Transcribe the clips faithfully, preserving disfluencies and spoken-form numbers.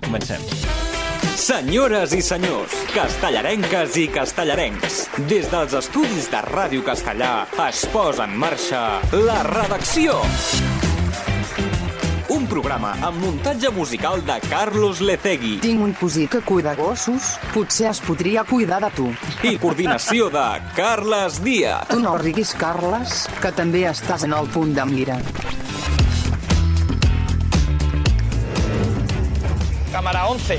Comencem. Senyores i senyors, castellarenques i castellarencs, des dels estudis de Ràdio Castellà es posa en marxa La Redacció. Un programa amb muntatge musical de Carlos Lecegui. Tinc un cosí que cuida gossos, potser es podria cuidar de tu. I coordinació de Carles Díaz. Tu no riguis, Carles, que també estàs en el punt de mira. Cámara once.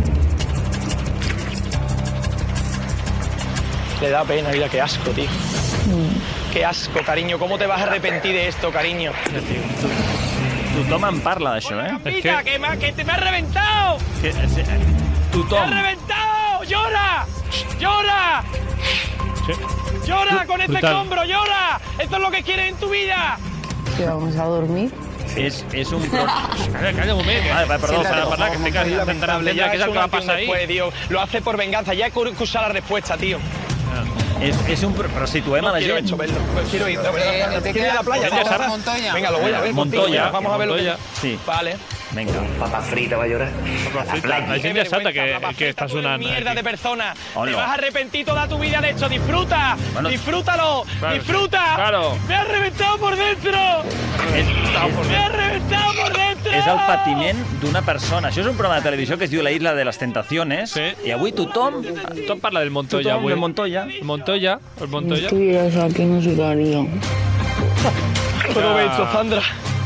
Le da pena, mira, qué asco, tío. Mm. Qué asco, cariño. ¿Cómo te vas a arrepentir de esto, cariño? Tothom en parla d'això, eh? ¡Capita, que, me, que te me has reventado! Que, eh, tothom. ¡Me has reventado! ¡Llora! ¡Llora! Sí. ¡Llora con este Total. escombro! ¡Llora! ¡Esto es lo que quieres en tu vida! ¿Que vamos a dormir? És, és un... Pro... Calla, calla un moment. Vale, vale, perdó, para parlar, que estic intentant Lamentable, entendre ya què és es el un que va antes y un passar ahí. después, tío. Lo hace por venganza. Ya he escuchado la respuesta, tío. És, és un... Però situem a la Quiero gent. hecho verlo. Quiero ir. Eh, te Quiero ir a la playa. quedas ¿no? por Montoya. Venga, lo voy a ver contigo. Montoya. Vamos a verlo. Montoya. Sí. Vale. Vinga. Papa frita va a llorar. La gent ja sap que, que està sonant. Mierda aquí. de persona. Hola. Te vas a arrepentir toda tu vida de esto. Disfruta. Bueno. Disfrútalo. Claro, Disfruta. claro. Me has reventado por dentro. És, Me has reventado por dentro. és el patiment d'una persona. Això és un programa de televisió que es diu La Isla de les Tentaciones. Sí. I avui tothom... Tothom parla del Montoya Tothom avui. de Montoya. El Montoya, el Si Montoya. estuvieras aquí no se daría. ¿Cómo ves esto, Sandra?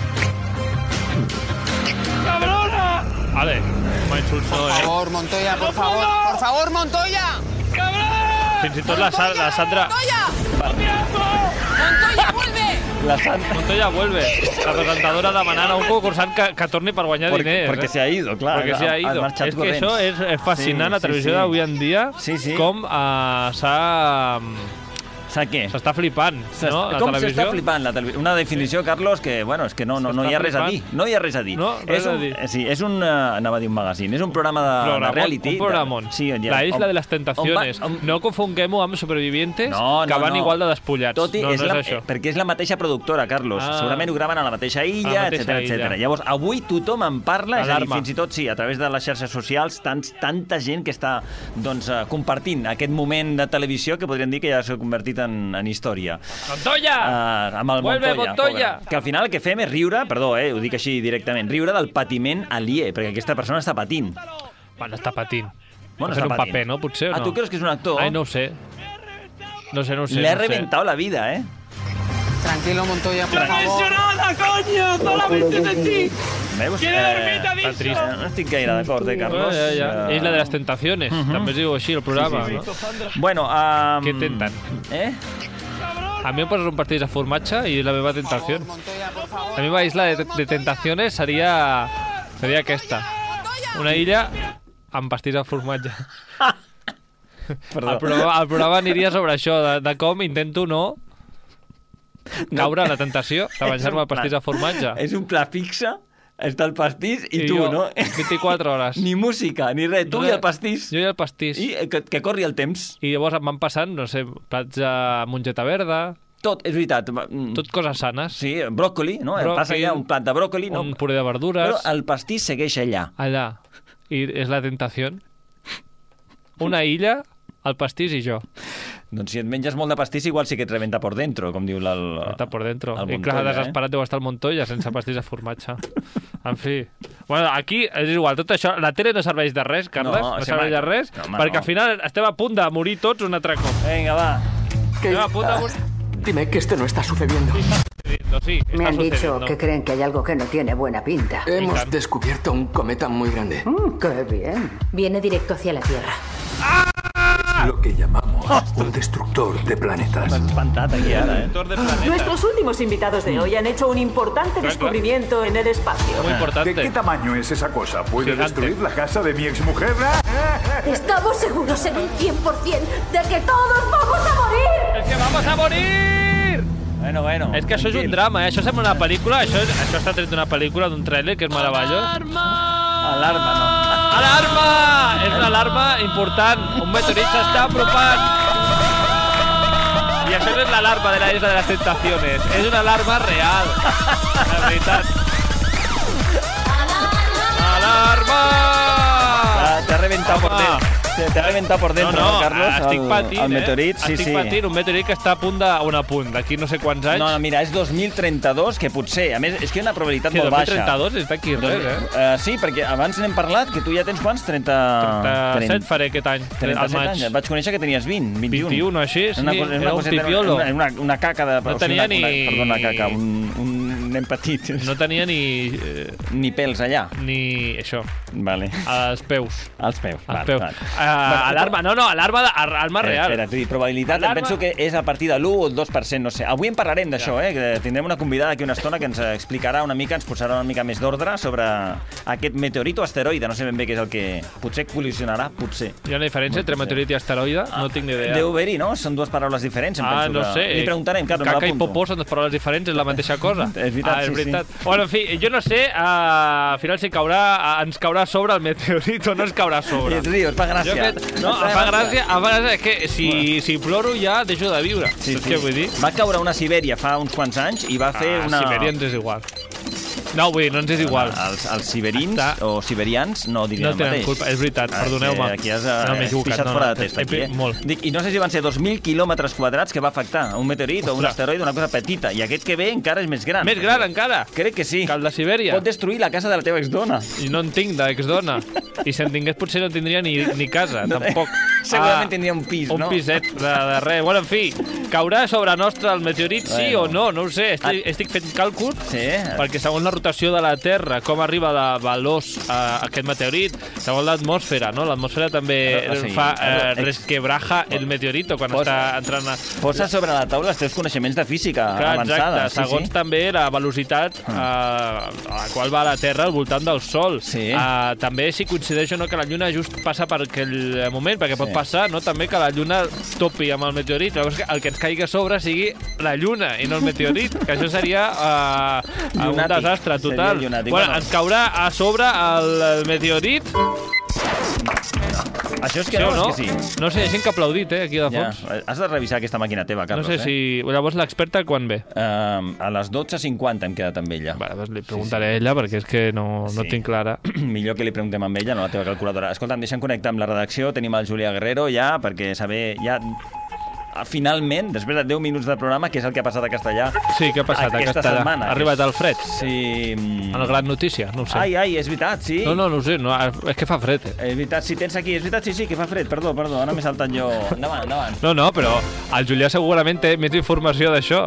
¡Cabrona! Vale, m'ha insultat, Por eh? favor, Montoya, por favor. Por favor, Montoya. ¡Cabrón! Fins i tot la, Sa- la Sandra... Montoya, vuelve. La Sandra... Montoya vuelve. La presentadora demanant a un concursant que, que torni per guanyar Perquè, diners. perquè eh? se ha ido, clar. Perquè s'hi ha ido. marxat És que corrents. això és, és fascinant, Sí, la televisió sí, sí. d'avui en dia, Sí, sí. com uh, s'ha... Sap què? s'està flipant, S'est- no? La Com televisió. s'està flipant la televisió? Una definició, Carlos, que, bueno, és que no, no, no hi ha res a dir. No hi ha res a dir. No, res és a un, dir. Sí, és un... Uh, anava a dir un magazine. És un programa de, Programón, de reality. un programón. De, sí, on hi ha- La isla on- de les tentaciones. on va- on- No confonguem-ho amb supervivientes No, no, que van no. igual de despullats. Tot i, no, és no és la, això. eh, perquè és la mateixa productora, Carlos. Ah. Segurament ho graven a la mateixa illa, A la mateixa etcètera, etcètera. illa. Llavors, avui tothom en parla, és a dir, Alarma. fins i tot, sí, a través de les xarxes socials, tants, tanta gent que està doncs, eh, compartint aquest moment de televisió que podríem dir que ja s'ha convertit en, en història. Montoya! Uh, amb el Vuelve, Montoya, Montoya! pobre. Que al final el que fem és riure, perdó, eh, ho dic així directament, riure del patiment aliè, perquè aquesta persona està patint. Bueno, està patint. Bueno, Fer està un patint. paper, no? Potser, o Ah, no? tu creus que és un actor? Ai, no ho sé. No sé, no ho sé. Le ha no ho sé. reventado la vida, eh? Tranquilo, Montoya, por ¡No favor. he hecho nada, coño! ¡Solamente de ti! Veus? ¡Quiero dormir, Eh, te Està trist. no estic gaire d'acord, eh, Carlos? Ja, ja, ja. Eh, Isla de les tentaciones. També es diu així el programa, Sí, sí, no? Bueno, um... Què tenten? Eh? A mi em poses un pastís de formatge i és la meva tentació. Montoya, por favor. La meva isla de, de tentaciones seria, seria aquesta. Una illa amb pastís de formatge. Perdó. El programa, el programa aniria sobre això, de, de com intento no caure en la tentació de menjar-me el pastís de formatge. És un pla fixe, està el pastís i, I tu, jo, no? vint-i-quatre hores. Ni música, ni res. Tu i el pastís. Jo i el pastís. I eh, que, que corri el temps. I llavors em van passant, no sé, plats de mongeta verda, Tot, és veritat. Mm, tot coses sanes. Sí, bròcoli, no? Bròcoli, Passa allà un plat de bròcoli, no? Un puré de verdures. Però el pastís segueix allà. Allà. I és la tentació. Una illa, el pastís i jo. Doncs si et menges molt de pastís, igual sí que et rebenta por dentro, com diu el... Està por dentro. el I clar, Montoya, desesperat deu estar el Montoya sense pastís de formatge. En fi. Bueno, aquí és igual, tot això... La tele no serveix de res, Carles, No, no, sí, serveix home, de res, no, home, perquè no. al final estem a punt de morir tots un altre cop. Vinga, va. Estem a punt de morir... Dime que esto no está sucediendo. Sí, Me está han dicho sucediendo. que creen que hay algo que no tiene buena pinta. Hemos descubierto un cometa muy grande. Mm, ¡Qué bien! Viene directo hacia la Tierra. Lo que llamamos un destructor de planetas. M'has espantat aquí ara, eh? Motor de planeta. Nuestros últimos invitados de hoy han hecho un importante Claro, descubrimiento en el espacio. Muy importante. ¿De qué tamaño es esa cosa? ¿Puede Gigante. destruir la casa de mi exmujer? Estamos seguros en un cien por cien de que todos vamos a morir. ¡Es que vamos a morir! Bueno, bueno. És que això és un tranquil. drama, eh? Això sembla una pel·lícula, això, és, això està tret d'una pel·lícula, d'un tràiler, que és meravellós. Alarma, no. Alarma! És una alarma important. Un meteorit s'està apropant. I això no és l'alarma de la Isla de les Tentaciones. És una alarma real. La veritat. Alarma! reventado por dentro. Te ha reventado por dentro, no, no, Carlos? Estic el, patint, el meteorit, eh? sí, estic sí. patint, un meteorit que està a punt de... un a punt, d'aquí no sé quants anys. No, no, mira, és dos mil trenta-dos, que potser, a més, és que hi ha una probabilitat que molt dos mil baixa. trenta-dos és d'aquí res, eh? Uh, sí, perquè abans n'hem parlat, que tu ja tens quants? trenta... trenta-set faré aquest any, trenta-set anys. Et vaig conèixer que tenies vint, vint-i-un. vint-i-un o així, sí, una, era una un coseta, pipiolo. Una, una, una caca de... No tenia una, ni... Una, perdó, una caca, un, un nen petit. No tenia ni... Eh, ni pèls allà. Ni... això. Vale. Als peus. Als peus, als vale, peus. vale. Uh, bueno, alarma, no, no, alarma, de, alarma real. Espera, espera, probabilitat, alarma... penso que és a partir de l'u o el dos per cent, no sé. Avui en parlarem d'això, eh? Que tindrem una convidada aquí una estona que ens explicarà una mica, ens posarà una mica més d'ordre sobre aquest meteorit o asteroide, no sé ben bé què és el que potser col·lisionarà, potser. Hi ha una diferència entre meteorit i asteroide? Ah, no tinc ni idea. Deu haver-hi, no? Són dues paraules diferents, em ah, penso. no que... sé. Li preguntarem, clar, no Caca i popó són dues paraules diferents, és la mateixa cosa. És veritat, ah, és sí, veritat. sí. Bueno, en fi, jo no sé, uh, al final si caurà, uh, ens caurà sobre el meteorit o no ens caurà sobre. I ets dius, fa gràcia. Fet, no, em fa gràcia, em fa gràcia, és que si, bueno. si ploro ja deixo de viure. Sí, Saps sí. què vull dir? Va caure una Sibèria fa uns quants anys i va fer ah, una... Sibèria ens és igual. No, vull dir, no ens és igual. Els, els siberins Està... o siberians no dirien no el mateix. No tenen culpa, és veritat, perdoneu-me. Aquí has uh, no, pixat no, fora no, de testa. Aquí, eh? Molt. Dic, I no sé si van ser dos mil quilòmetres quadrats que va afectar un meteorit Ostres. o un asteroide, una cosa petita. I aquest que ve encara és més gran. Més gran encara? Crec que sí. Que el de Sibèria. Pot destruir la casa de la teva exdona. I no en tinc d'exdona. I si en tingués potser no tindria ni, ni casa, no, tampoc. Segurament ah, tindria un pis, un no? Un piset de, de res. Bueno, en fi, caurà sobre nostre el meteorit, sí bueno. o no? No ho sé. Estic, estic fent càlculs sí. perquè segons la rotació de la Terra, com arriba de veloç a aquest meteorit, segons l'atmosfera, no? L'atmosfera també ah, sí. fa eh, resquebraja el meteorito quan posa, està entrant a... Posa sobre la taula els teus coneixements de física Clar, avançada. Exacte, segons sí, sí. també la velocitat eh, a la qual va la Terra al voltant del Sol. Sí. Eh, també si coincideix o no que la Lluna just passa per aquell moment, perquè pot sí. passar no també que la Lluna topi amb el meteorit, llavors que el que ens caigui a sobre sigui la Lluna i no el meteorit, que això seria eh, un desastre total. Bueno, bueno, ens caurà a sobre el, el meteorit. Això és que no, no, és que sí. No sé, hi ha gent que ha aplaudit, eh, aquí de fons. Ja. Has de revisar aquesta màquina teva, Carlos. No sé eh? si... Llavors l'experta quan ve? Uh, a les dotze cinquanta hem quedat amb ella. Vale, doncs li preguntaré sí, sí. a ella, perquè és que no, no sí. tinc clara. Millor que li preguntem amb ella, no la teva calculadora. Escolta'm, deixa'm connectar amb la redacció. Tenim el Julià Guerrero ja, perquè saber... Ja... Finalment, després de deu minuts de programa, què és el que ha passat a Castellà Sí, què ha passat a Castellà? Setmana, ha arribat el fred? Sí. En la gran notícia, no ho sé. Ai, ai, és veritat, sí. No, no, no ho sé, no, és que fa fred. Eh. És veritat, si tens aquí, és veritat, sí, sí, que fa fred, perdó, perdó, ara m'he saltat jo. Endavant, endavant. No, no, però el Julià segurament té més informació d'això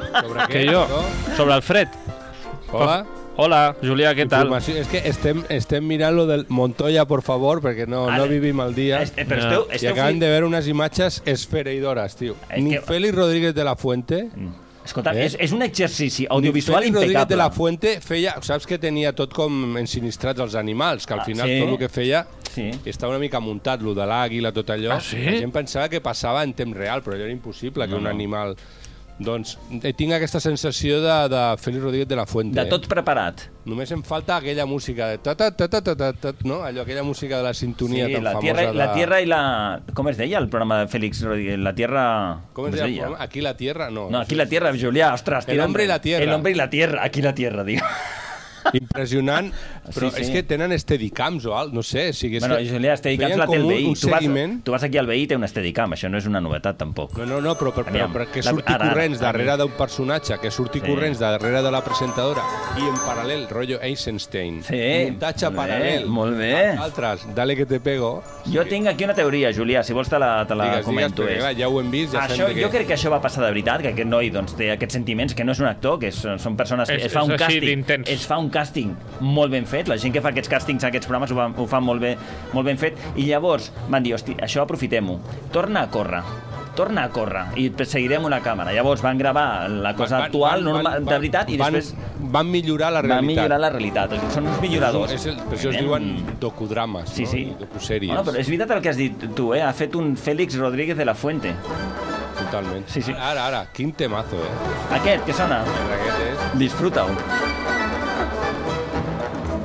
que jo, sobre el fred. Hola. Hola, Julià, què tal? És que estem, estem mirant lo del Montoya, por favor, perquè no, no vivim al dia. Es, però esteu, esteu I acaben de veure unes imatges esfereïdores, tio. Es Ni que... Félix Rodríguez de la Fuente... Mm. Escolta, eh? és, és un exercici audiovisual Félix impecable. Rodríguez de la Fuente feia... Saps que tenia tot com ensinistrats els animals, que al final ah, sí? tot el que feia sí. està una mica muntat, lo de l'àguila, tot allò. Ah, sí? La gent pensava que passava en temps real, però allò era impossible, no, que un no. animal... Doncs tinc aquesta sensació de, de Félix Rodríguez de la Fuente. De tot preparat. Només em falta aquella música de ta ta ta ta ta ta, ta no? Allò, aquella música de la sintonia sí, tan la famosa. Tierra, de... La Tierra i la... Com es deia el programa de Félix Rodríguez? La Tierra... Com, com es deia? deia? Aquí la Tierra? No. No, aquí la Tierra, Julià, ostres. El hombre i la Tierra. El hombre i la Tierra, aquí la Tierra, digue. Impressionant, però sí, sí. és que tenen Steadicams o alt, no sé. O sigui, bueno, Julià, Steadicams la té el veí. Un, un tu, vas, tu vas aquí al veí i té un Steadicam, això no és una novetat tampoc. No, no, no, però, però, però, però que surti ara, corrents ara, darrere d'un personatge, que surti sí. corrents darrere de la presentadora i en paral·lel, rotllo Eisenstein. Sí, muntatge paral·lel. Molt bé. Altres, dale que te pego. Jo sí. tinc aquí una teoria, Julià, si vols te la, te la digues, comento. Digues, perquè, ja ho hem vist. Ja això, que... Jo crec que això va passar de veritat, que aquest noi doncs, té aquests sentiments, que no és un actor, que és, són persones que és, es fa un càsting. Es fa un càsting molt ben fet, la gent que fa aquests càstings a aquests programes ho, va, ho fa molt, bé, molt ben fet, i llavors van dir, hosti, això aprofitem-ho, torna a córrer, torna a córrer, i seguirem una càmera. Llavors van gravar la cosa van, actual, van, normal, van, de veritat, i van, després... Van millorar la realitat. Van millorar la realitat, són uns milloradors. És el, per això es diuen docudrames, sí, no? Sí. I docusèries. No, però és veritat el que has dit tu, eh? Ha fet un Félix Rodríguez de la Fuente. Totalment. Sí, sí. Ara, ara, quin temazo, eh? Aquest, què sona? Aquest és... Disfruta-ho.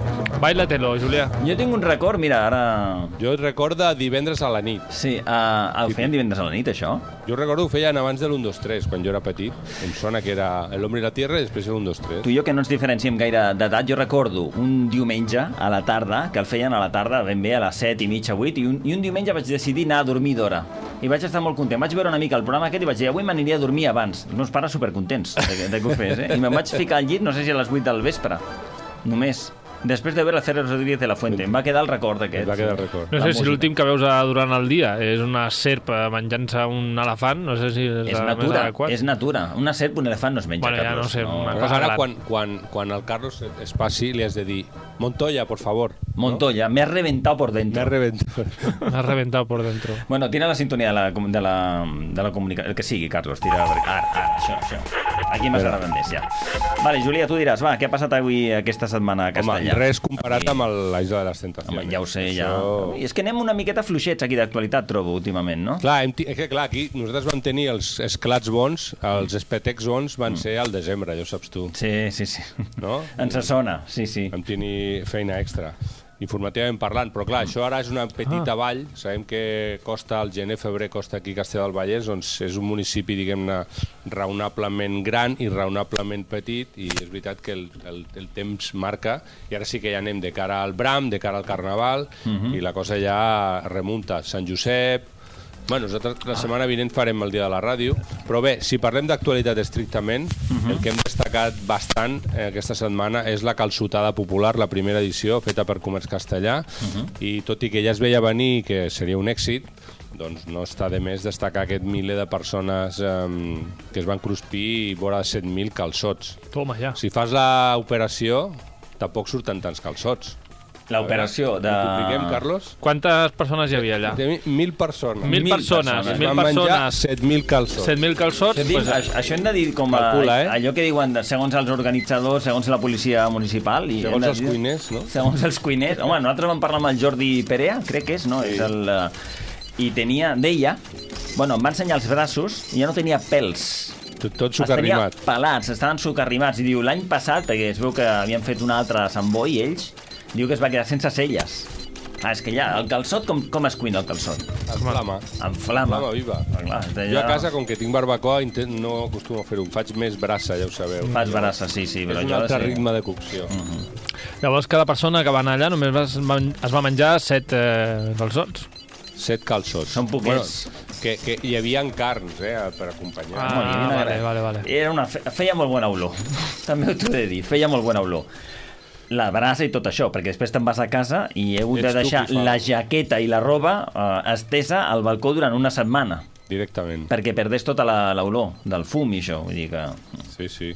Baila-te-lo, Julià. Jo tinc un record, mira, ara... Jo record de divendres a la nit. Sí, uh, ho feien divendres a la nit, això? Jo recordo que ho feien abans de l'u dos tres, quan jo era petit. Em sona que era l'Hombre i la Tierra i després l'u dos tres. Tu i jo, que no ens diferenciem gaire d'edat, jo recordo un diumenge a la tarda, que el feien a la tarda, ben bé, a les set i mitja, vuit, i un, i un diumenge vaig decidir anar a dormir d'hora. I vaig estar molt content. Vaig veure una mica el programa aquest i vaig dir, avui m'aniria a dormir abans. Els meus pares supercontents de, de que ho fes, eh? I me'n vaig ficar al llit, no sé si a les vuit del vespre. Només. Després de veure la Cera Rodríguez de la Fuente. Em va quedar el record aquest. Va quedar el record. No sé si l'últim que veus durant el dia és una serp menjant-se un elefant, no sé si és, és natura, és natura. Una serp, un elefant no es menja, bueno, ja Carlos. No sé, no. Una cosa Ara, gran. quan, quan, quan el Carlos es passi, li has de dir Montoya, por favor. Montoya, ¿no? Me has reventado por dentro. Me has reventado. Me has reventado por dentro. Bueno, tira la sintonia de la, de la, de la comunicació. El que sigui, Carlos, tira. Ara, ara, això, això. Aquí m'has agradat més, ja. Vale, Julià, tu diràs, va, què ha passat avui aquesta setmana a Castellà? Home, res comparat amb la Isla de les Tentacions. Home, ja ho sé, Això... ja. I és que anem una miqueta fluixets aquí d'actualitat, trobo, últimament, no? Clar, hem és que clar, aquí nosaltres vam tenir els esclats bons, els espetecs bons van ser al desembre, ja ho saps tu. Sí, sí, sí. No? Ens sona, sí, sí. Vam tenir feina extra, informativament parlant, però clar, això ara és una petita ah. vall, sabem que costa, el gener, febrer, costa aquí a Castellar del Vallès, doncs és un municipi, diguem-ne, raonablement gran i raonablement petit, i és veritat que el, el, el temps marca, i ara sí que ja anem de cara al Bram, de cara al Carnaval, uh-huh. i la cosa ja remunta. Sant Josep... Bueno, nosaltres la setmana vinent farem el dia de la ràdio, però bé, si parlem d'actualitat estrictament, uh-huh. el que hem destacat bastant eh, aquesta setmana és la calçotada popular, la primera edició, feta per Comerç Castellà, uh-huh. i tot i que ja es veia venir que seria un èxit, doncs no està de més destacar aquest miler de persones eh, que es van cruspir i vora de set mil calçots. Toma, ja. Si fas l'operació, tampoc surten tants calçots. L'operació de... Ho compliquem, Carlos? Quantes persones hi havia allà? Mil persones. Mil persones. Es mil van menjar persones. set mil calçots. set mil calçots. Dir, pues, això, això hem de dir com a, calcula, eh? allò que diuen de, segons els organitzadors, segons la policia municipal. I segons els dir, cuiners, no? Segons els cuiners. Home, nosaltres vam parlar amb el Jordi Perea, crec que és, no? Sí. És el, uh, I tenia, deia, bueno, em va ensenyar els braços i ja no tenia pèls. Tot, tot sucarrimat. Els tenia pelats, estaven sucarrimats. I diu, l'any passat, perquè es veu que havien fet una altra a Sant Boi, ells, diu que es va quedar sense celles. Ah, és que ja, el calçot, com, com es cuina el calçot? En flama. En flama. Flama viva. Ah, clar, ja... Jo a casa, com que tinc barbacoa, intent, no acostumo a fer-ho. Faig més brassa, ja ho sabeu. Fas brassa, sí, sí. Però és un jo altre sé. ritme de cocció. Uh -huh. Llavors, cada persona que va anar allà només es va, es va menjar set eh, calçots. Set calçots. Són poquets. Bueno, que, que hi havia carns, eh, per acompanyar. Ah, no, vale, vale, vale. Era una, feia molt bona olor. També t'ho he de dir, feia molt bona olor. La brasa i tot això, perquè després te'n vas a casa i he hagut Ets de deixar la jaqueta i la roba eh, estesa al balcó durant una setmana. Directament. Perquè perdés tota l'olor del fum i això. Vull dir que... Sí, sí.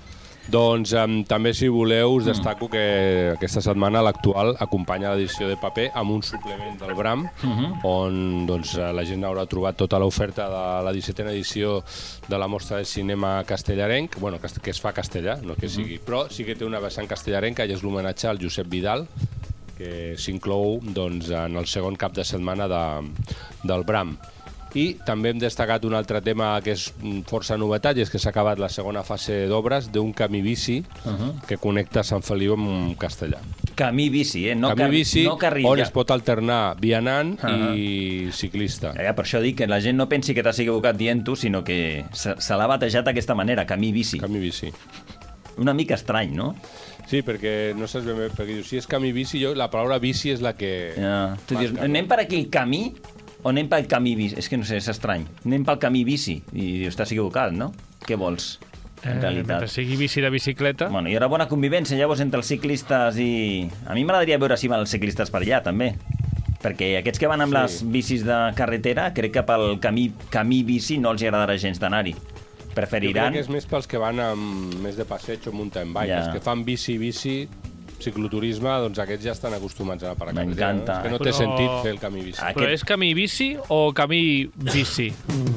Doncs um, també, si voleu, us destaco que aquesta setmana l'actual acompanya l'edició de paper amb un suplement del Bram, uh-huh. on doncs, la gent haurà trobat tota l'oferta de la dissetena edició de la mostra de cinema castellarenc, bueno, que es fa castellà, no que sigui, uh-huh. però sí que té una vessant castellarenca i és l'homenatge al Josep Vidal, que s'inclou doncs, en el segon cap de setmana de, del Bram. I també hem destacat un altre tema que és força novetat, i és que s'ha acabat la segona fase d'obres d'un camí bici uh-huh. que connecta Sant Feliu amb Castellà. Camí bici, eh? No camí car bici no carril, on ja. es pot alternar vianant uh-huh. i ciclista. Ja, ja, per això dic que la gent no pensi que t'has equivocat dient-ho, sinó que se, se l'ha batejat d'aquesta manera, camí bici. Camí bici. Una mica estrany, no? Sí, perquè no saps ben bé, perquè dius, si és camí bici, jo, la paraula bici és la que... Ja. Tu dius, anem per aquí el camí o anem pel camí bici? És que no sé, és estrany. Anem pel camí bici. I estàs equivocat, no? Què vols, en eh, realitat? Mentre sigui bici de bicicleta... Bueno, hi haurà bona convivència, llavors, entre els ciclistes i... A mi m'agradaria veure si van els ciclistes per allà, també. Perquè aquests que van amb sí. les bicis de carretera, crec que pel camí, camí bici no els agradarà gens d'anar-hi. Preferiran... Jo crec que és més pels que van amb més de passeig o mountain bike. Ja. Els que fan bici, bici... cicloturisme, doncs aquests ja estan acostumats a anar per a carretera. M'encanta. No? És que no té Però... sentit fer el camí bici. Però és camí bici o camí bici?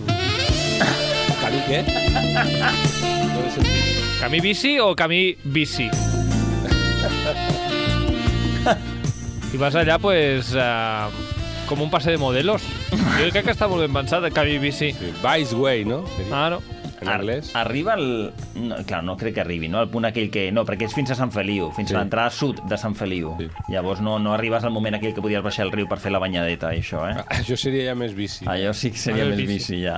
Camí què? No he sentit. Camí bici o camí bici? I vas allà, pues, uh, com un passe de modelos. Jo crec que està molt ben pensat, el camí bici. Sí, Vice Way, no? Claro. en anglès. Arriba el... No, clar, no crec que arribi, no? El punt aquell que... No, perquè és fins a Sant Feliu, fins sí. a l'entrada sud de Sant Feliu. Sí. Llavors no, no arribes al moment aquell que podies baixar el riu per fer la banyadeta, això, eh? Ah, això seria ja més bici. Allò sí que seria ah, més bici, bici ja.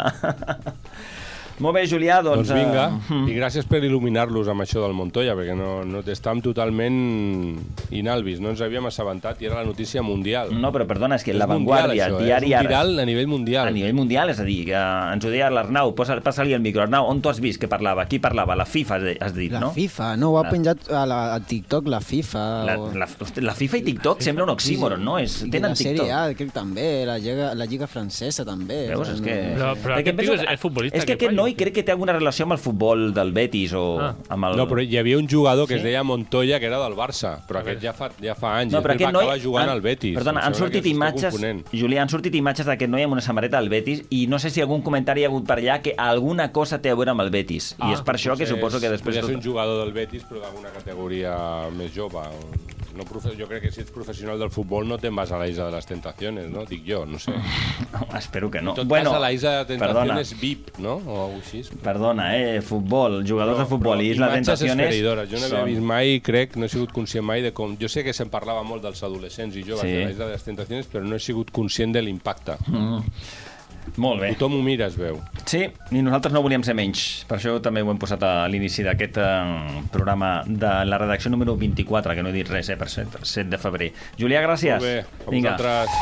Molt bé, Julià, doncs... Doncs vinga, uh... i gràcies per il·luminar-los amb això del Montoya, perquè no, no estàvem totalment inalvis, no ens havíem assabentat i era la notícia mundial. No, però perdona, és que és La Vanguardia, mundial, això, diari... És un viral a nivell mundial. A nivell mundial, és a dir, que ens ho deia l'Arnau, passa-li el micro. Arnau, on tu has vist que parlava? Qui parlava? La FIFA, has dit, la no? La FIFA, no, ho ha penjat a, la, a TikTok, la FIFA. La, o... la, la FIFA i TikTok sembla un oxímoron, no? És, tenen la Sèrie TikTok. A, crec també, la Lliga, la Lliga francesa també. Veus, és que... Però, però aquest tio és, és futbolista. És que aquest noi crec que té alguna relació amb el futbol del Betis o ah. amb el... No, però hi havia un jugador que sí? es deia Montoya, que era del Barça, però aquest ja fa, ja fa anys, no, i després va noi... acabar jugant han... al Betis. Perdona, han sortit imatges, Julià, han sortit imatges d'aquest noi amb una samarreta del Betis i no sé si algun comentari hi ha hagut per allà que alguna cosa té a veure amb el Betis. Ah, I és per això que suposo que després... Podria ser un jugador del Betis, però d'alguna categoria més jove. No, jo crec que si ets professional del futbol no te'n vas a la Isla de les Tentaciones, no? Dic jo, no sé. No, espero que no. En tot bueno, cas, a la Isla de Tentaciones V I P, no? O alguna cosa així. Perdona, eh? Futbol, jugadors no, de futbol i Isla de Tentaciones... Jo no havia vist mai, crec, no he sigut conscient mai de com... Jo sé que se'n parlava molt dels adolescents i joves sí. de la Isla de les Tentaciones, però no he sigut conscient de l'impacte. Mm. Molt bé. Tothom ho mira, es veu. Sí, i nosaltres no volíem ser menys. Per això també ho hem posat a l'inici d'aquest eh, programa de la redacció número vint-i-quatre, que no he dit res, eh, per set de febrer. Julià, gràcies. Molt bé, a Vinga.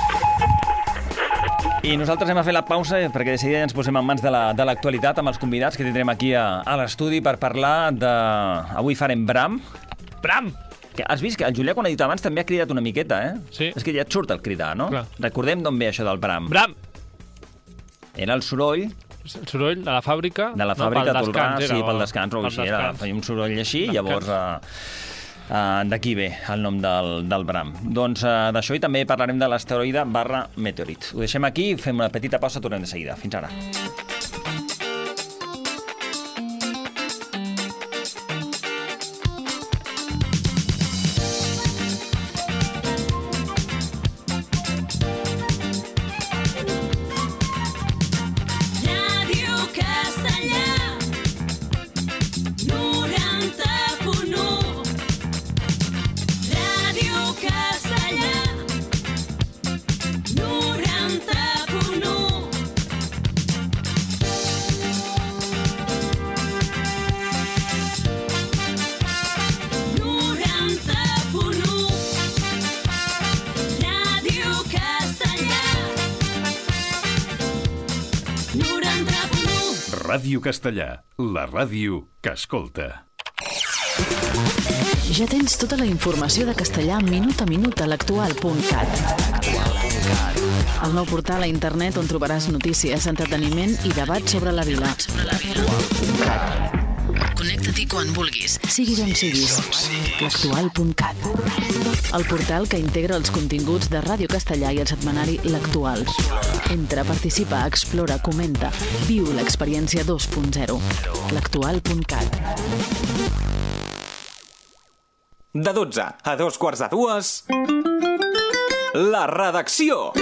vosaltres. I nosaltres hem a fer la pausa perquè de seguida ens posem en mans de l'actualitat la, amb els convidats que tindrem aquí a, a l'estudi per parlar de... Avui farem Bram. Bram! Que has vist que el Julià, quan ha dit abans, també ha cridat una miqueta, eh? Sí. És que ja et surt el cridar, no? Clar. Recordem d'on ve això del Bram. Bram! Era el soroll... El soroll de la fàbrica? De la fàbrica, no, tot el rato, sí, pel descans, o així, era, feia un soroll així, descans. Llavors uh, uh, d'aquí ve el nom del, del Bram. Doncs uh, d'això i també parlarem de l'asteroide barra meteorit. Ho deixem aquí, fem una petita pausa, tornem de seguida. Fins ara. Ràdio Castellà, la ràdio que escolta. Ja tens tota la informació de castellà minut a minut a l'actual punt cat. El nou portal a internet on trobaràs notícies, entreteniment i debat sobre la vila. Connecta-t'hi quan vulguis, sigui d'on siguis. l'actual punt cat. El portal que integra els continguts de Ràdio Castellà i el setmanari L'Actual. Entra, participa, explora, comenta. Viu l'experiència dos punt zero. l'actual punt cat. De dotze a dos quarts de dues, la redacció.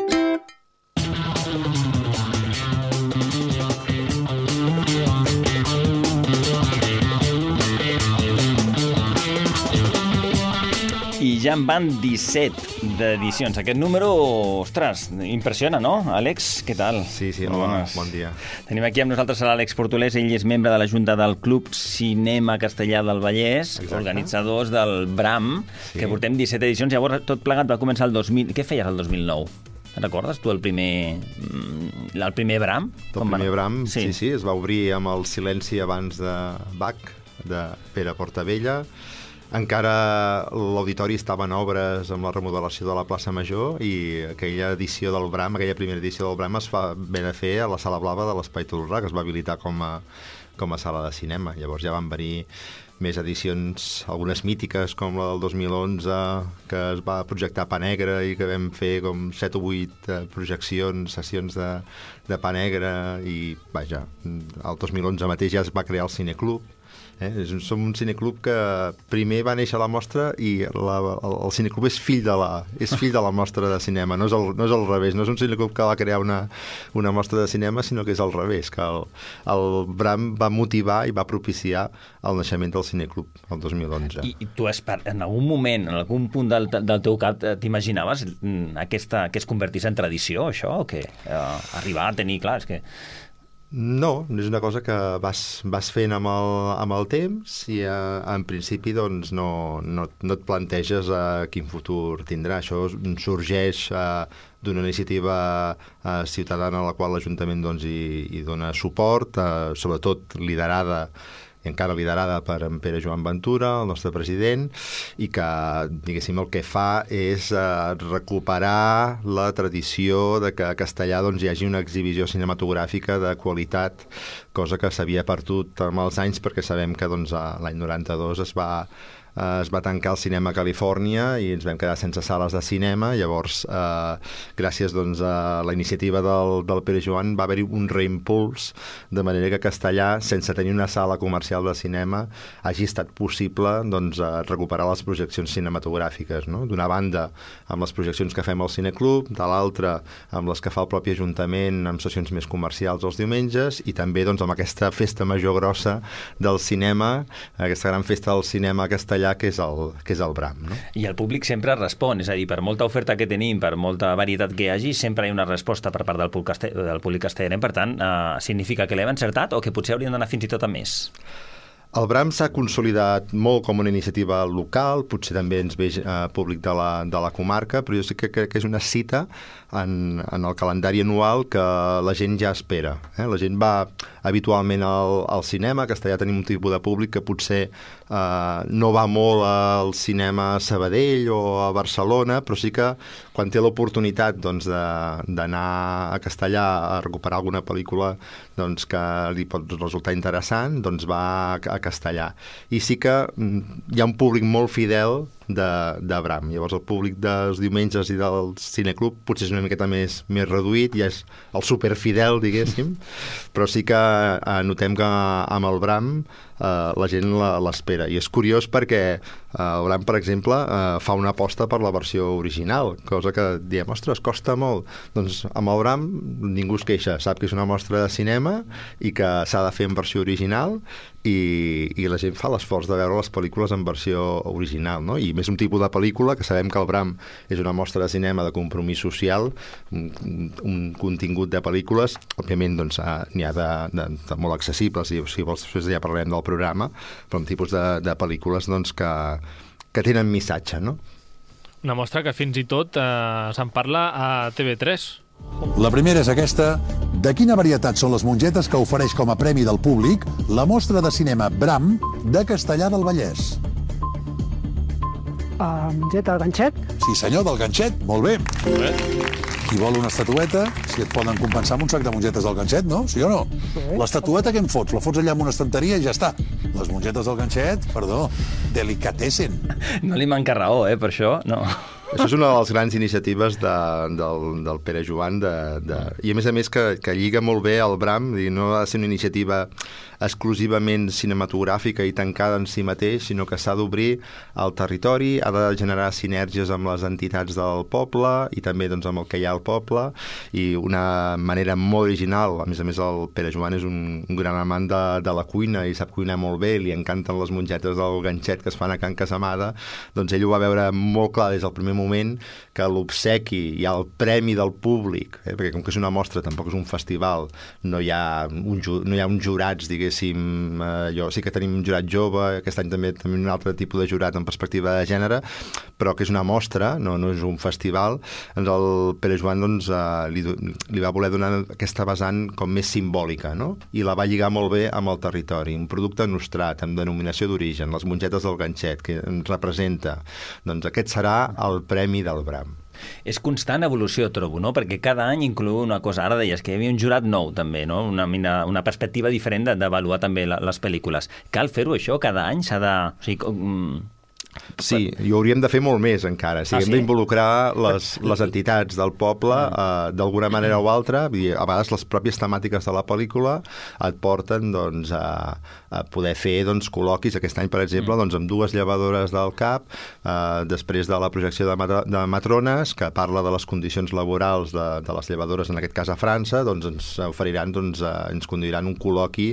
I ja en van disset d'edicions. Aquest número, ostres, impressiona, no? Àlex, què tal? Sí, sí, hola, bon dia. Tenim aquí amb nosaltres l'Àlex Portolés, ell és membre de la Junta del Club Cinema Castellà del Vallès, exacte, organitzadors del Bram, sí, que portem disset edicions. Llavors, tot plegat va començar el dos mil... Què feies el dos mil nou? Recordes tu el primer, el primer Bram? El primer Bram, sí. sí, sí, es va obrir amb el Silenci abans de Bach, de Pere Portabella. Encara l'auditori estava en obres amb la remodelació de la plaça Major i aquella edició del Bram, aquella primera edició del Bram es va ben a fer a la Sala Blava de l'Espai Tolrà, que es va habilitar com a, com a sala de cinema. Llavors ja van venir més edicions, algunes mítiques com la del dos mil onze, que es va projectar a Pa Negre i que vam fer com set o vuit eh, projeccions, sessions de, de Pa Negre i, vaja, el dos mil onze mateix ja es va crear el Cineclub. Eh? Som un cineclub que primer va néixer a la mostra i la, el, el cineclub és fill de la, és fill de la mostra de cinema, no és, el, no és al revés, no és un cineclub que va crear una, una mostra de cinema, sinó que és al revés, que el, el Bram va motivar i va propiciar el naixement del cineclub el dos mil onze. I, i tu has, en algun moment, en algun punt del, del teu cap, t'imaginaves aquesta, que es convertís en tradició, això, o què? Uh, arribar a tenir, clar, és que... No, és una cosa que vas, vas fent amb el, amb el temps i eh, en principi doncs, no, no, no et planteges eh, quin futur tindrà. Això sorgeix eh, d'una iniciativa eh, ciutadana a la qual l'Ajuntament doncs, hi, hi dona suport, eh, sobretot liderada i encara liderada per en Pere Joan Ventura, el nostre president, i que, diguéssim, el que fa és eh, recuperar la tradició de que a Castellà doncs, hi hagi una exhibició cinematogràfica de qualitat, cosa que s'havia perdut amb els anys, perquè sabem que doncs, l'any noranta-dos es va eh, es va tancar el cinema a Califòrnia i ens vam quedar sense sales de cinema. Llavors, eh, gràcies doncs, a la iniciativa del, del Pere Joan, va haver-hi un reimpuls, de manera que Castellà, sense tenir una sala comercial de cinema, hagi estat possible doncs, recuperar les projeccions cinematogràfiques. No? D'una banda, amb les projeccions que fem al Cineclub, de l'altra, amb les que fa el propi Ajuntament, amb sessions més comercials els diumenges, i també doncs, amb aquesta festa major grossa del cinema, aquesta gran festa del cinema castellà, que és el, que és el Bram. No? I el públic sempre respon, és a dir, per molta oferta que tenim, per molta varietat que hi hagi, sempre hi ha una resposta per part del públic, castell, del públic castellà. Per tant, eh, significa que l'hem encertat o que potser hauríem d'anar fins i tot a més? El Bram s'ha consolidat molt com una iniciativa local, potser també ens ve eh, públic de la, de la comarca, però jo sí que crec que és una cita en, en el calendari anual que la gent ja espera. Eh? La gent va habitualment al, al cinema, a Castellà tenim un tipus de públic que potser eh, no va molt al cinema a Sabadell o a Barcelona, però sí que quan té l'oportunitat doncs, d'anar a Castellà a recuperar alguna pel·lícula doncs, que li pot resultar interessant, doncs va a Castellà. I sí que hi ha un públic molt fidel de, de Bram. Llavors el públic dels diumenges i del Cineclub potser és una miqueta més, més reduït, ja és el superfidel, diguéssim, però sí que eh, notem que amb el Bram eh, la gent l'espera. I és curiós perquè eh, el Bram, per exemple, eh, fa una aposta per la versió original, cosa que diem, ostres, costa molt. Doncs amb el Bram ningú es queixa, sap que és una mostra de cinema i que s'ha de fer en versió original, i, i la gent fa l'esforç de veure les pel·lícules en versió original, no? I més un tipus de pel·lícula que sabem que el Bram és una mostra de cinema de compromís social, un, un contingut de pel·lícules, òbviament doncs, n'hi ha de, de, de molt accessibles, i si vols després ja parlarem del programa, però un tipus de, de pel·lícules doncs, que, que tenen missatge, no? Una mostra que fins i tot eh, se'n parla a T V tres. La primera és aquesta. De quina varietat són les mongetes que ofereix com a premi del públic la mostra de cinema Bram de Castellar del Vallès? Uh, mongeta, el ganxet? Sí senyor, del ganxet, molt bé. Molt bé. Qui vol una estatueta, si et poden compensar amb un sac de mongetes del ganxet, no? Sí o no? Sí. L'estatueta què en fots? La fots allà en una estanteria i ja està. Les mongetes del ganxet, perdó, delicatessen. No li manca raó, eh, per això, no. Això és una de les grans iniciatives de, del, del Pere Joan, de, de, i a més a més que, que lliga molt bé el Bram, i no ha de ser una iniciativa exclusivament cinematogràfica i tancada en si mateix, sinó que s'ha d'obrir al territori, ha de generar sinergies amb les entitats del poble i també doncs, amb el que hi ha al poble, i una manera molt original. A més a més el Pere Joan és un, un gran amant de, de la cuina i sap cuinar molt bé, li encanten les mongetes del ganxet que es fan a Can Casamada, doncs ell ho va veure molt clar des del primer moment, que l'obsequi i el premi del públic, eh, perquè com que és una mostra, tampoc és un festival, no hi ha, un, no hi ha uns jurats, diguéssim, eh, jo sí que tenim un jurat jove, aquest any també tenim un altre tipus de jurat en perspectiva de gènere, però que és una mostra, no, no és un festival. Doncs el Pere Joan doncs, eh, li, li va voler donar aquesta vessant com més simbòlica, no? I la va lligar molt bé amb el territori, un producte nostrat, amb denominació d'origen, les mongetes del ganxet, que ens representa. Doncs aquest serà el premi del Bram. És constant evolució, trobo, no? Perquè cada any inclou una cosa. Ara deies que hi havia un jurat nou, també, no? Una, una perspectiva diferent d'avaluar també la, les pel·lícules. Cal fer-ho, això, cada any? S'ha de... O sigui, Sí, i ho hauríem de fer molt més encara. O sigui, Ah, hem sí? d'involucrar les, les entitats del poble eh, d'alguna manera o altra. Vull dir, a vegades les pròpies temàtiques de la pel·lícula et porten doncs, a, a poder fer doncs, col·loquis. Aquest any, per exemple, doncs, amb dues llevadores del C A P, eh, després de la projecció de, Mat de Matrones, que parla de les condicions laborals de, de les llevadores, en aquest cas a França, doncs ens oferiran, doncs, eh, ens conduiran un col·loqui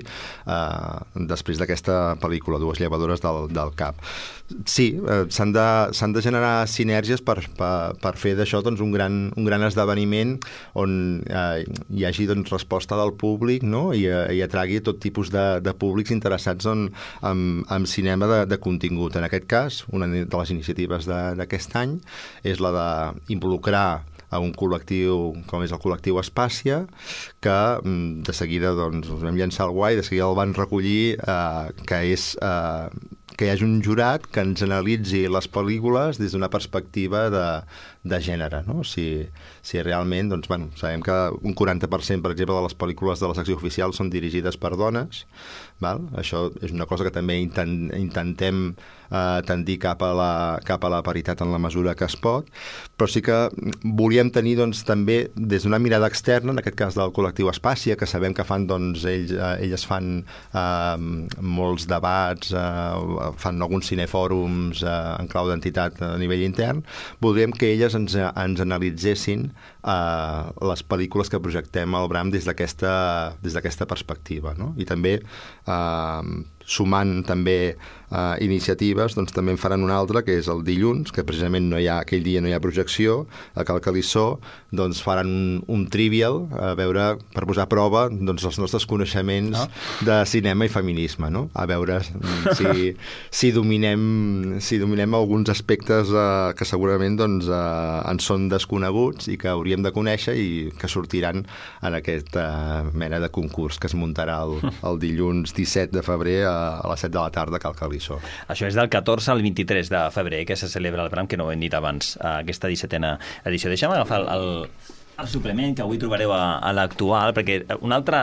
eh, després d'aquesta pel·lícula, dues llevadores del, del C A P. Sí, eh, s'han de, s'han de generar sinergies per, per, per fer d'això doncs, un, gran, un gran esdeveniment on eh, hi hagi doncs, resposta del públic, no? I, eh, i atragui tot tipus de, de públics interessats en, en, en cinema de, de contingut. En aquest cas, una de les iniciatives d'aquest any és la d'involucrar a un col·lectiu com és el col·lectiu Espàcia, que de seguida doncs, ens vam llançar al guai, de seguida el van recollir, eh, que és eh, que hi hagi un jurat que ens analitzi les pel·lícules des d'una perspectiva de, de gènere, no? Si, si realment, doncs, bueno, sabem que un quaranta per cent, per exemple, de les pel·lícules de la secció oficial són dirigides per dones, val? Això és una cosa que també intent, intentem eh, tendir cap a, la, cap a la paritat en la mesura que es pot, però sí que volíem tenir, doncs, també, des d'una mirada externa, en aquest cas del col·lectiu Espàcia, que sabem que fan, doncs, ells, eh, elles fan eh, molts debats, eh, fan alguns cinefòrums eh, en clau d'entitat a nivell intern, voldríem que elles ens, ens analitzessin eh, les pel·lícules que projectem al Bram des d'aquesta des d'aquesta perspectiva, no? I també eh, sumant també eh, iniciatives, doncs també en faran una altra, que és el dilluns, que precisament no hi ha, aquell dia no hi ha projecció, a Cal Calissó, doncs faran un, un trivial, a veure, per posar a prova doncs, els nostres coneixements no? de cinema i feminisme, no? A veure si, si, dominem, si dominem alguns aspectes eh, que segurament doncs, eh, ens són desconeguts i que hauríem de conèixer i que sortiran en aquesta mena de concurs que es muntarà el, el dilluns disset de febrer a a les set de la tarda a Cal Calissó. Això és del catorze al vint-i-tres de febrer, que se celebra el Bram, que no ho hem dit abans, aquesta dissetena edició. Deixa'm agafar el, el, el suplement que avui trobareu a, a l'actual, perquè un altre,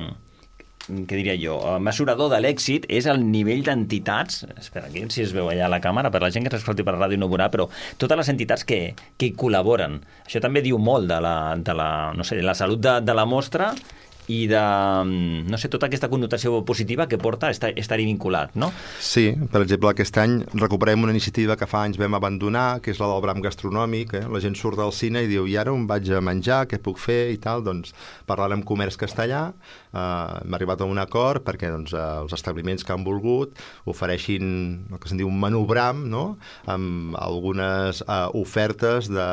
què diria jo, mesurador de l'èxit és el nivell d'entitats, espera, aquí si es veu allà a la càmera, per la gent que ens escolti per la ràdio no ho veurà, però totes les entitats que, que hi col·laboren. Això també diu molt de la, de la, no sé, de la salut de, de la mostra i de, no sé, tota aquesta connotació positiva que porta estar, estar-hi vinculat, no? Sí, per exemple, aquest any recuperem una iniciativa que fa anys vam abandonar, que és la del Bram gastronòmic, eh? La gent surt del cine i diu, i ara on vaig a menjar, què puc fer i tal, doncs parlant amb comerç castellà, eh, hem arribat a un acord perquè doncs, eh, els establiments que han volgut ofereixin el que se'n diu un menú Bram, no? Amb algunes eh, ofertes de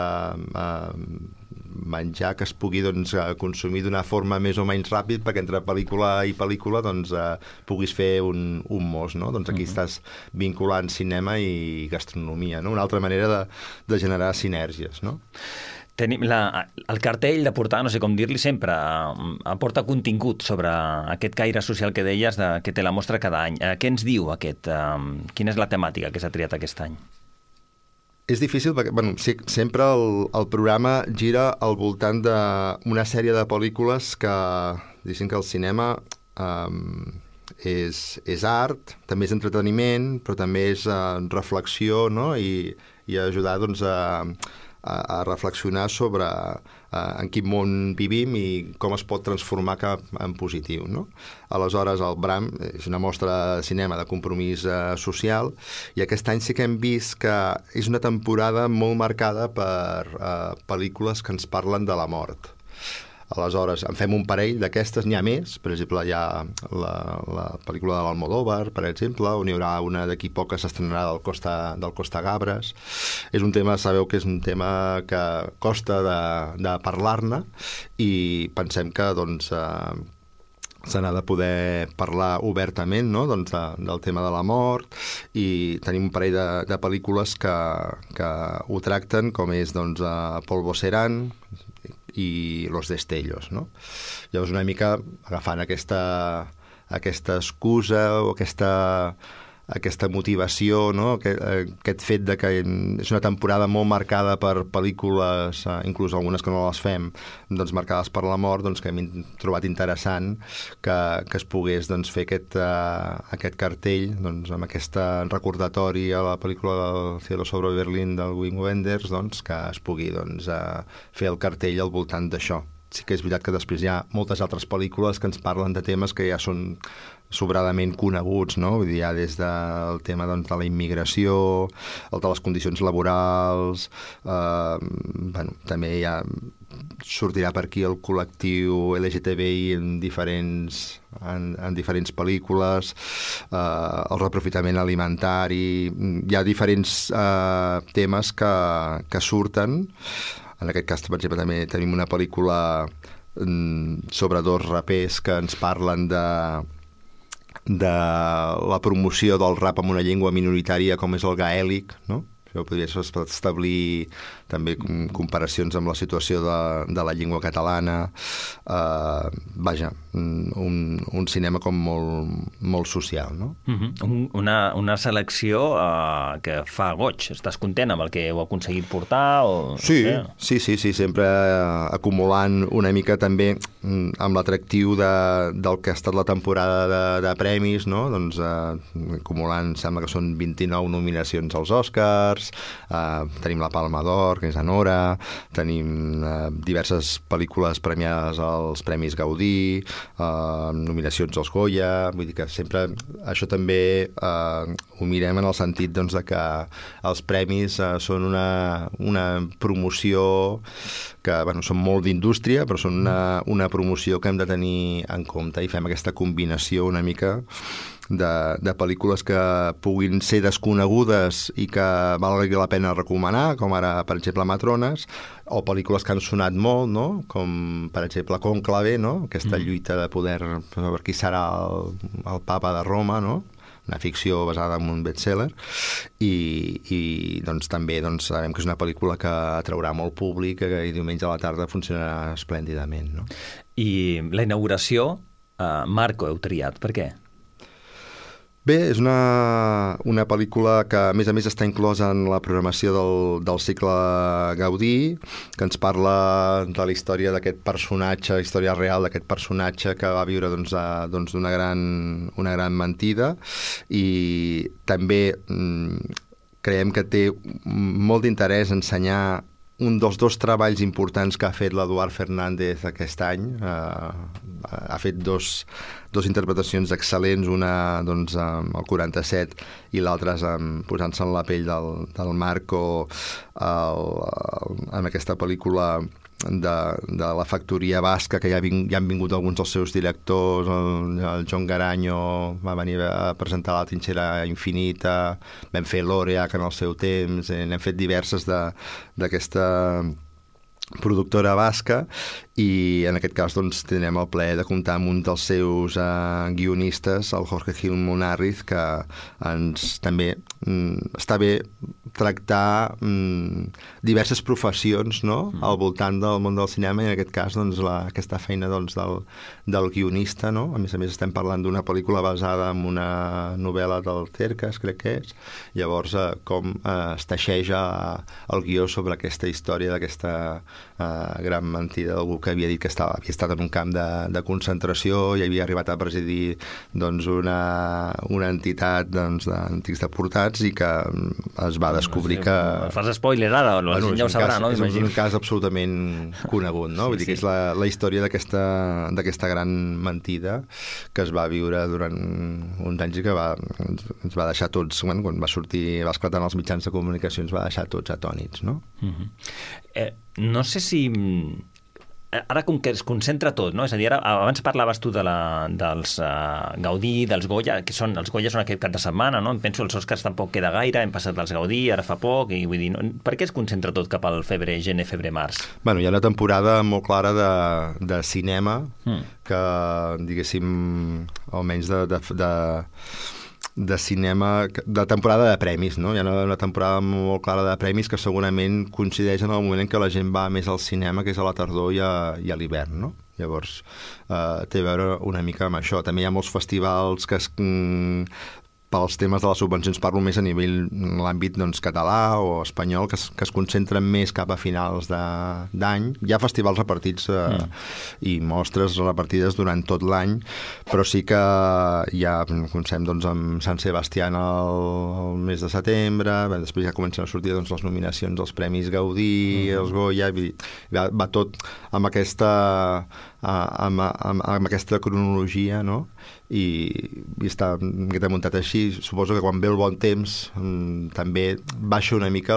eh, menjar que es pugui doncs, consumir d'una forma més o menys ràpid perquè entre pel·lícula i pel·lícula doncs, eh, puguis fer un, un mos, no? Doncs aquí uh-huh. estàs vinculant cinema i gastronomia, no? Una altra manera de, de generar sinergies, no? Tenim la, el cartell de portar, no sé com dir-li sempre, aporta contingut sobre aquest caire social que deies de, que té la mostra cada any. Què ens diu aquest? Um, quina és la temàtica que s'ha triat aquest any? És difícil perquè, bueno, sí, sempre el, el programa gira al voltant d'una sèrie de pel·lícules que, diguéssim que el cinema um, és, és art, també és entreteniment, però també és uh, reflexió, no? I, i ajudar doncs, a, a, a reflexionar sobre uh, en quin món vivim i com es pot transformar cap en positiu, no? Aleshores, el Bram és una mostra de cinema de compromís uh, social i aquest any sí que hem vist que és una temporada molt marcada per uh, pel·lícules que ens parlen de la mort. Aleshores, en fem un parell d'aquestes, n'hi ha més, per exemple, hi ha la, la pel·lícula de l'Almodóvar, per exemple, on hi haurà una d'aquí poc que s'estrenarà del Costa, del Costa Gabres. És un tema, sabeu que és un tema que costa de, de parlar-ne i pensem que, doncs, eh, se n'ha de poder parlar obertament, no? Doncs de, del tema de la mort i tenim un parell de, de pel·lícules que, que ho tracten, com és doncs, Polvo Serán i Los Destellos, no? Llavors una mica agafant aquesta, aquesta excusa o aquesta, aquesta motivació, no? Aquest, aquest fet de que és una temporada molt marcada per pel·lícules, inclús algunes que no les fem, doncs marcades per la mort, doncs que hem trobat interessant que, que es pogués doncs, fer aquest, uh, aquest cartell doncs, amb aquest recordatori a la pel·lícula del Cielo sobre Berlín del Wim Wenders, doncs, que es pugui doncs, uh, fer el cartell al voltant d'això. Sí que és veritat que després hi ha moltes altres pel·lícules que ens parlen de temes que ja són sobradament coneguts, no? Vull dir, ja des del tema doncs, de la immigració, el de les condicions laborals, eh, bueno, també ja sortirà per aquí el col·lectiu L G T B I en diferents, en, en diferents pel·lícules, eh, el reprofitament alimentari, hi ha diferents eh, temes que, que surten. En aquest cas, per exemple, també tenim una pel·lícula sobre dos rapers que ens parlen de, de la promoció del rap en una llengua minoritària com és el gaèlic, no? Això podria establir també comparacions amb la situació de, de la llengua catalana. Uh, vaja, un, un cinema com molt, molt social, no? Uh-huh. Una, una selecció uh, que fa goig. Estàs content amb el que heu aconseguit portar? O, sí, no sé. sí, sí, sí, sempre acumulant una mica també amb l'atractiu de, del que ha estat la temporada de, de premis, no? Doncs uh, acumulant, sembla que són vint-i-nou nominacions als Oscars, uh, tenim la Palma d'Or, que és en Hora, tenim uh, diverses pel·lícules premiades als Premis Gaudí, uh, nominacions als Goya, vull dir que sempre això també uh, ho mirem en el sentit doncs, de que els premis uh, són una, una promoció que bueno, són molt d'indústria, però són una, una promoció que hem de tenir en compte i fem aquesta combinació una mica de, de pel·lícules que puguin ser desconegudes i que valgui la pena recomanar, com ara, per exemple, Matrones, o pel·lícules que han sonat molt, no? Com, per exemple, Conclave, no? Aquesta mm. lluita de poder per qui serà el, el papa de Roma, no? Una ficció basada en un best-seller, i, i doncs, també doncs, sabem que és una pel·lícula que atraurà molt públic i diumenge a la tarda funcionarà esplèndidament. No? I la inauguració, uh, Marco heu triat, per què? Bé, és una, una pel·lícula que, a més a més, està inclosa en la programació del, del cicle Gaudí, que ens parla de la història d'aquest personatge, la història real d'aquest personatge que va viure doncs, a, doncs, una, gran, una gran mentida, i també mm, creiem que té molt d'interès ensenyar un dels dos treballs importants que ha fet l'Eduard Fernández aquest any. Uh, ha fet dos, dos interpretacions excel·lents, una doncs, amb el quaranta-set i l'altra posant-se en la pell del, del Marco el, el, en aquesta pel·lícula de, de la factoria basca, que ja, ving, ja han vingut alguns dels seus directors, el, el John Garanyo va venir a presentar La trinxera infinita, vam fer l'Òrea, que en el seu temps, eh, n'hem fet diverses d'aquesta productora basca, i en aquest cas doncs, tindrem el plaer de comptar amb un dels seus uh, guionistes, el Jorge Gil Munarriz, que ens també mm, està bé tractar mm, diverses professions, no? Mm. al voltant del món del cinema, i en aquest cas doncs, la, aquesta feina doncs, del, del guionista, no? A més a més estem parlant d'una pel·lícula basada en una novel·la del Cercas, crec que és, llavors uh, com uh, es teixeja el guió sobre aquesta història d'aquesta uh, gran mentida d'algú que havia dit que estava, havia estat en un camp de, de concentració i havia arribat a presidir doncs, una, una entitat doncs, d'antics deportats, i que es va descobrir que... Fas spoiler ara, o la bueno, gent ja ho sabrà, no? És un cas absolutament conegut, no? Sí, vull dir que és la, la història d'aquesta gran mentida que es va viure durant uns anys i que va, ens va deixar tots, bueno, quan va sortir, va esclatar en els mitjans de comunicació, ens va deixar tots atònits, no? Uh-huh. eh, no sé si... Ara com que es concentra tot, no? És a dir, ara, abans parlaves tu de la, dels uh, Gaudí, dels Goya, que són, els Goya són aquest cap de setmana, no? Em penso els Oscars tampoc queda gaire, hem passat dels Gaudí, ara fa poc, i vull dir, no? Per què es concentra tot cap al febrer, gener, febrer, març? Bueno, hi ha una temporada molt clara de, de cinema, mm. que, diguéssim, almenys de... de, de de cinema, de temporada de premis, no? Hi ha una, una temporada molt clara de premis que segurament coincideix en el moment en què la gent va més al cinema, que és a la tardor i a, i a l'hivern, no? Llavors, eh, té a veure una mica amb això. També hi ha molts festivals que es, mm, pels temes de les subvencions parlo més a nivell en l'àmbit doncs, català o espanyol, que es, que es concentren més cap a finals d'any. Hi ha festivals repartits eh, mm. i mostres repartides durant tot l'any, però sí que hi ha, comencem doncs, amb Sant Sebastià el, el mes de setembre, després ja comencen a sortir doncs, les nominacions als Premis Gaudí, mm. els Goya, va, va tot amb aquesta, amb, amb, amb aquesta cronologia, no? I, i està muntat així. Suposo que quan ve el bon temps també baixa una mica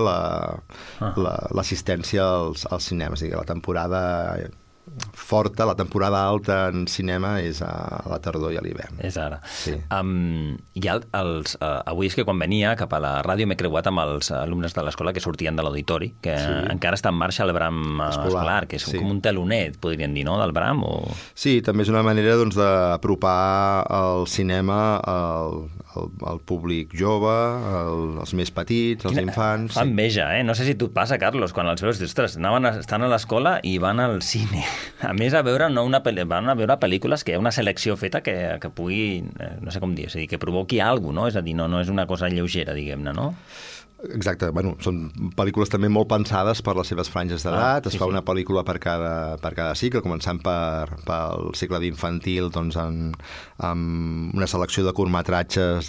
l'assistència la, als, als cinemes. És a dir, la temporada forta, la temporada alta en cinema és a la tardor i a l'hivern. És ara. Sí. Um, hi ha els, uh, avui és que quan venia cap a la ràdio m'he creuat amb els alumnes de l'escola que sortien de l'auditori, que sí. encara està en marxa el Bram escolar, escolar que és sí. com un telonet, podrien dir, no?, del Bram. O... Sí, també és una manera doncs, d'apropar el cinema al, al, al públic jove, al, als més petits, als Quina... infants... Fa enveja, eh? No sé si tu et passa, Carlos, quan els veus, ostres, anaven a, estan a l'escola i van al cine. A més, a veure, no una pel·li, van a veure pel·lícules que hi ha una selecció feta que, que pugui, no sé com dir, és a dir, que provoqui alguna cosa, no? És a dir, no, no és una cosa lleugera, diguem-ne, no? Exacte, bueno, són pel·lícules també molt pensades per les seves franges d'edat, ah, sí, es fa sí. una pel·lícula per cada, per cada cicle, començant per, pel cicle d'infantil, doncs en, amb una selecció de curtmetratges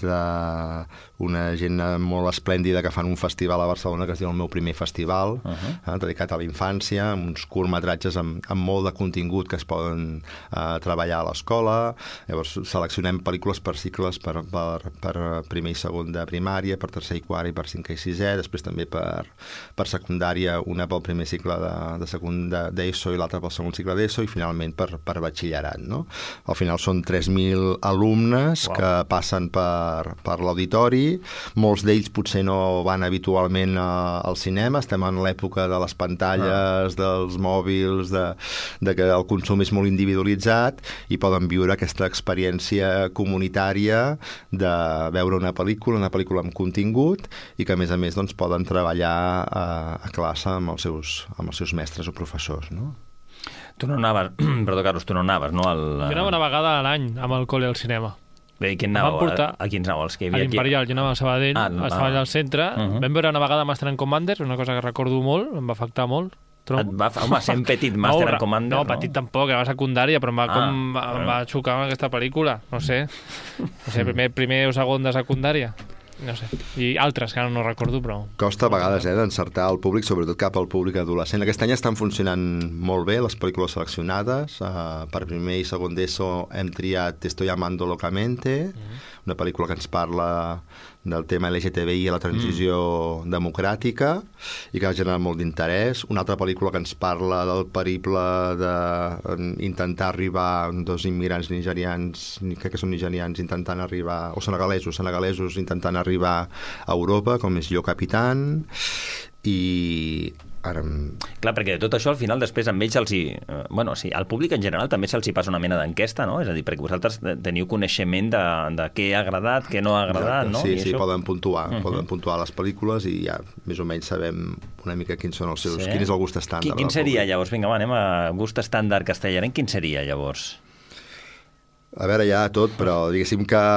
d'una gent molt esplèndida que fan un festival a Barcelona que es diu El meu primer festival, uh -huh. eh, dedicat a la infància, amb uns curtmetratges amb, amb molt de contingut que es poden eh, treballar a l'escola. Llavors seleccionem pel·lícules per cicles, per, per, per primer i segon de primària, per tercer i quart i per cinquè i sisè, després també per, per secundària, una pel primer cicle de, de segon d'ESO i l'altra pel segon cicle d'ESO, i finalment per, per batxillerat, no? Al final són tres mil alumnes wow. que passen per, per l'auditori, molts d'ells potser no van habitualment a, al cinema, estem en l'època de les pantalles, ah. dels mòbils, de, de que el consum és molt individualitzat i poden viure aquesta experiència comunitària de veure una pel·lícula, una pel·lícula amb contingut, i que a més a més doncs, poden treballar a, a classe amb els, seus, amb els seus mestres o professors, no? Tu no anaves, perdó, Carlos, tu no anaves, no? Al, jo anava una vegada a l'any amb el col·le al cinema. Bé, i qui anava? Portar a, a quins anava? Els que hi havia a l'Imperial, aquí? Jo anava a Sabadell, ah, estava allà al centre. Uh -huh. Vam veure una vegada Master and Commander, una cosa que recordo molt, em va afectar molt. Et va, home, sent petit Master and Commander, no? No, petit tampoc, era secundària, però em va, ah, com, em va xocar amb aquesta pel·lícula. No sé, no sé primer, primer o segon de secundària. No sé, i altres que ara no recordo, però... Costa a vegades, eh, d'encertar el públic, sobretot cap al públic adolescent. Aquest any estan funcionant molt bé les pel·lícules seleccionades. Uh, per primer i segon d'ESO hem triat Te estoy amando locamente, mm. una pel·lícula que ens parla del tema L G T B I i la transició mm. democràtica, i que ha generat molt d'interès. Una altra pel·lícula que ens parla del periple d'intentar arribar, dos immigrants nigerians, crec que són nigerians, intentant arribar, o senegalesos, senegalesos intentant arribar a Europa, com és Jo Capitán, i... Ara... Clar, perquè tot això al final després amb ells se'ls hi... Bueno, sí, al públic en general també se'ls hi passa una mena d'enquesta, no? És a dir, perquè vosaltres teniu coneixement de, de què ha agradat, què no ha agradat, no? Sí, I sí, això... poden puntuar, uh -huh. poden puntuar les pel·lícules i ja més o menys sabem una mica quins són els seus... Sí. Quin és el gust estàndard. Quin, quin seria, llavors? Vinga, va, anem a gust estàndard castellarenc. Quin seria, llavors? A veure, hi ha tot, però diguéssim que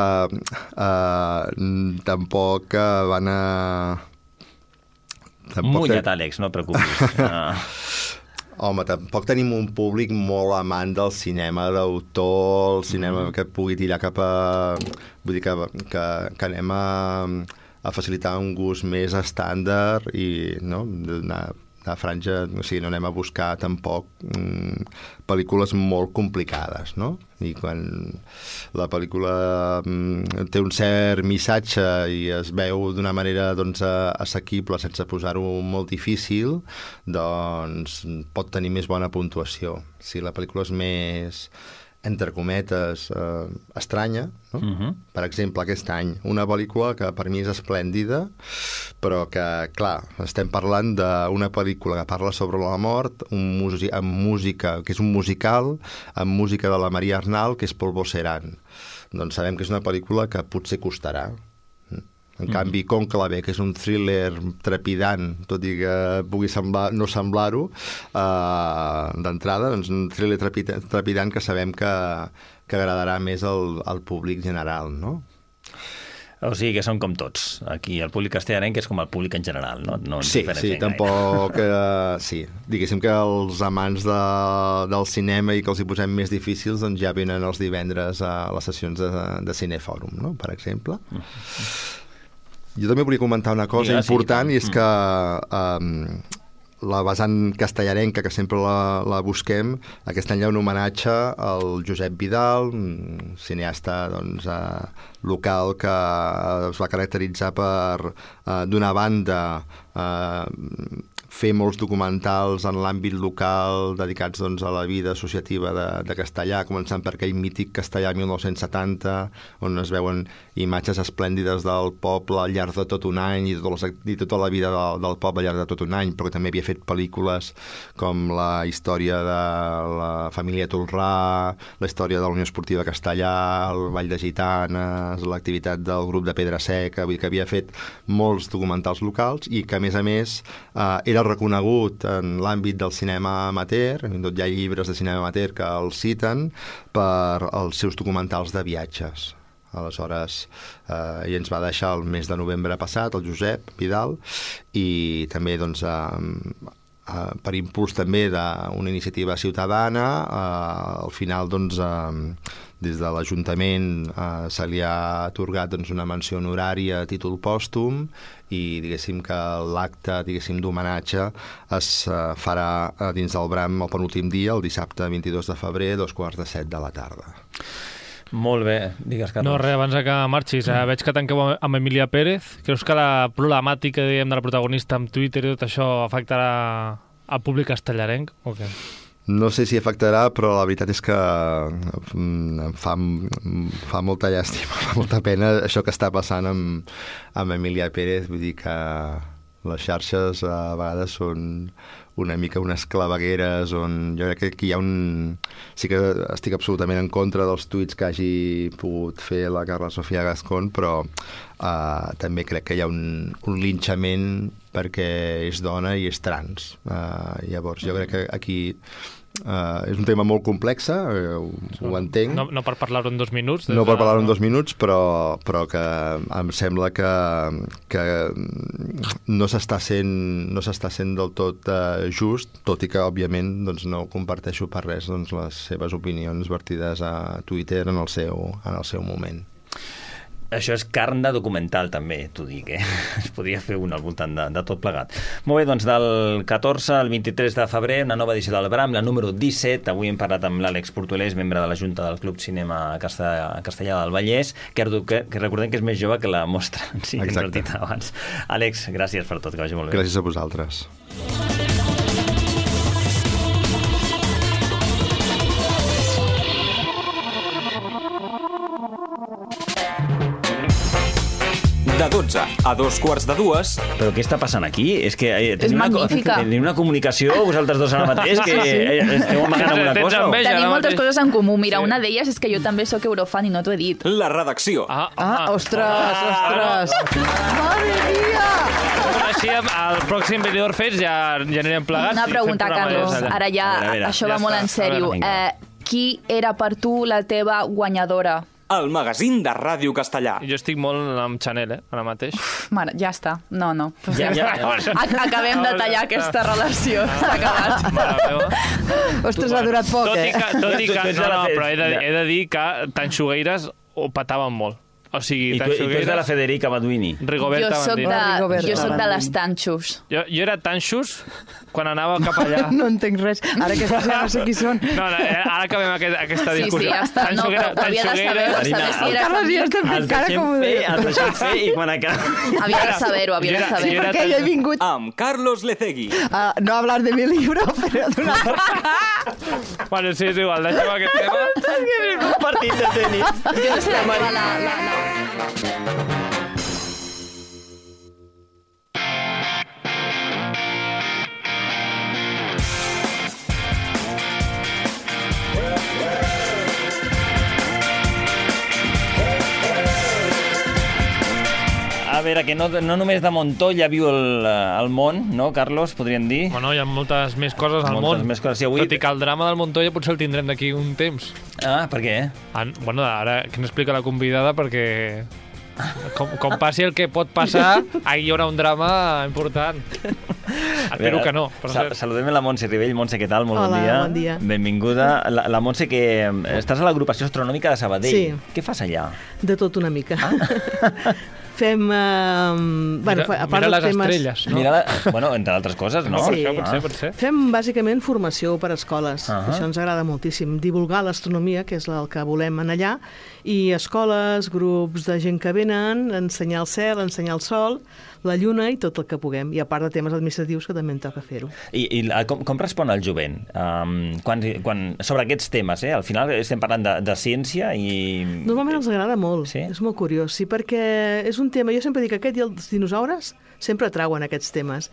uh, tampoc uh, van a... Tampoc Mulla't, ten... Àlex, no et preocupis. No. Home, tampoc tenim un públic molt amant del cinema d'autor, el cinema mm. que pugui tirar cap a... Vull dir que, que, que anem a, a facilitar un gust més estàndard i, no?, una, una franja... O sigui, no anem a buscar tampoc mm, pel·lícules molt complicades, no? I quan la pel·lícula mm, té un cert missatge i es veu d'una manera doncs, assequible sense posar-ho molt difícil, doncs pot tenir més bona puntuació. Si la pel·lícula és més, entre cometes, eh, estranya, no? Uh-huh. Per exemple, aquest any, una pel·lícula que per mi és esplèndida, però que, clar, estem parlant d'una pel·lícula que parla sobre la mort, un músic, amb música, que és un musical, amb música de la Maria Arnal, que és Polvo Serán. Doncs sabem que és una pel·lícula que potser costarà. En mm. canvi, Cònclave, que és un thriller trepidant, tot i que pugui semblar, no semblar-ho, uh, d'entrada, doncs un thriller trepidant, trepidant que sabem que, que agradarà més al, al públic general, no? O sigui que són com tots. Aquí el públic castellarenc és com el públic en general, no? no sí, sí, tampoc... Eh, sí, diguéssim que els amants de, del cinema i que els hi posem més difícils doncs ja venen els divendres a les sessions de, de Cinefòrum, no? Per exemple. Mm. Jo també volia comentar una cosa ja, important sí. i és que eh, la vessant castellarenca, que sempre la, la busquem, aquest any hi ha un homenatge al Josep Vidal, un cineasta doncs, eh, local que es va caracteritzar per, eh, d'una banda, eh, fer molts documentals en l'àmbit local dedicats doncs, a la vida associativa de, de Castellà, començant per aquell mític Castellà mil nou-cents setanta, on es veuen imatges esplèndides del poble al llarg de tot un any i, tot les, i tota la vida del, del poble al llarg de tot un any, però també havia fet pel·lícules com la història de la família Tolrà, la història de la Unió Esportiva Castellà, el Ball de Gitanes, l'activitat del grup de Pedra Seca, vull dir que havia fet molts documentals locals i que, a més a més, eh, era reconegut en l'àmbit del cinema amateur, tot hi ha llibres de cinema amateur que el citen per els seus documentals de viatges. Aleshores, eh, i ens va deixar el mes de novembre passat, el Josep Vidal, i també, doncs, eh, eh, per impuls també d'una iniciativa ciutadana, eh, al final, doncs, eh, des de l'Ajuntament eh, se li ha atorgat doncs, una menció honorària a títol pòstum i diguéssim que l'acte diguéssim d'homenatge es eh, farà eh, dins del Bram el penúltim dia, el dissabte vint-i-dos de febrer, dos quarts de set de la tarda. Molt bé, digues, Carlos. No, res, abans que marxis, eh, veig que tanqueu amb Emilia Pérez. Creus que la problemàtica diguem, de la protagonista amb Twitter i tot això afectarà al públic castellarenc o què? No sé si afectarà, però la veritat és que em fa, fa molta llàstima, fa molta pena això que està passant amb, amb Emilia Pérez. Vull dir que les xarxes a vegades són una mica unes clavegueres on jo crec que aquí hi ha un... Sí que estic absolutament en contra dels tuits que hagi pogut fer la Carla Sofia Gascón, però uh, també crec que hi ha un, un linxament perquè és dona i és trans. Uh, llavors jo crec que aquí... Uh, és un tema molt complex, uh, ho, ho entenc. No, no per parlar-ho en dos minuts. No per parlar-ho en dos minuts, però, però que em sembla que, que no s'està sent, no s'està sent del tot uh, just, tot i que, òbviament, doncs, no comparteixo per res doncs, les seves opinions vertides a Twitter en el seu, en el seu moment. Això és carn de documental, també, t'ho dic, eh? Es podria fer un al voltant de, de tot plegat. Molt bé, doncs del catorze al vint-i-tres de febrer, una nova edició del Bram, la número disset. Avui hem parlat amb l'Àlex Portolés, membre de la Junta del Club Cinema Castellà, Castellà del Vallès, que, que, que recordem que és més jove que la mostra, sí, que hem partit abans. Àlex, gràcies per tot, que vagi molt bé. Gràcies a vosaltres. De dotze a dos quarts de dues... Però què està passant aquí? És que eh, és magnífica. Una, tenim una comunicació, vosaltres dos ara mateix, que sí, sí. esteu amagant alguna cosa. Enveja, tenim moltes coses en comú. Mira, sí. Una d'elles és que jo també sóc eurofan i no t'ho he dit. La redacció. Ah, ah, ah ostres, ostres. Madre mía! Així, al pròxim Benidorm Fest ja, ja anirem plegats. Una pregunta, Carlos. Ara ja, a veure, a veure, això ja va molt està. en sèrio. Eh, qui era per tu la teva guanyadora? El magazín de Ràdio Castellà. Jo estic molt amb Chanel, eh, ara mateix. Uf, mare, ja està. No, no. Ja, ja, ja. Acabem de tallar aquesta relació. S'ha acabat. Ostres, ha durat poc, tot eh? I que, tot i que, no, no, però he de, he de dir que Tanxugueires ho petaven molt. O sigui, I tu, i tu és de la Federica Baduini. Rigoberta jo soc de, Rigoberta jo soc de les tanxos. Jo, jo era tanxos quan anava cap allà. No entenc res. Ara que ja no sé qui són. No, no, ara acabem aquest, aquesta sí, discussió. Sí, ja està. No, però ho havia de saber, per saber si era Carles ja està fent cara com... Els deixem fer i quan acaba... Havia de saber-ho, havia de saber. Perquè jo he vingut... Amb Carlos Lecegui. Uh, no hablar de mi libro, però d'una... Bueno, sí, és igual, deixem aquest tema. És que és un partit de tenis. Jo no sé la meva, la... la, la... A veure, que no, no només de Montoya viu el, el món, no, Carlos, podríem dir? Bueno, hi ha moltes més coses al moltes món. Més coses. Sí, avui... Tot i que el drama del Montoya potser el tindrem d'aquí un temps. Ah, per què? Ah, bueno, ara que n'explica la convidada perquè com, com passi el que pot passar, ahí hi haurà un drama important. Espero que no. Sal saludem la Montse Ribell. Montse, què tal? Molt Hola, bon dia. bon dia. Benvinguda. La, la Montse, que estàs a l'agrupació astronòmica de Sabadell. Sí. Què fas allà? De tot una mica. Ah? Fem... Uh, bueno, mira, a part mira les temes... estrelles, no? Mira la... Bueno, entre altres coses, no? Sí. Això, potser, potser. Fem bàsicament formació per a escoles. Uh -huh. Això ens agrada moltíssim. Divulgar l'astronomia, que és el que volem en allà, i escoles, grups de gent que venen, ensenyar el cel, ensenyar el sol, la lluna i tot el que puguem. I a part de temes administratius que també em toca fer-ho. I, i com, com respon el jovent um, quan, quan, sobre aquests temes? Eh? Al final estem parlant de, de ciència i... Normalment els agrada molt. Sí? És molt curiós. Sí, perquè és un tema... Jo sempre dic que aquest i els dinosaures sempre atrauen aquests temes.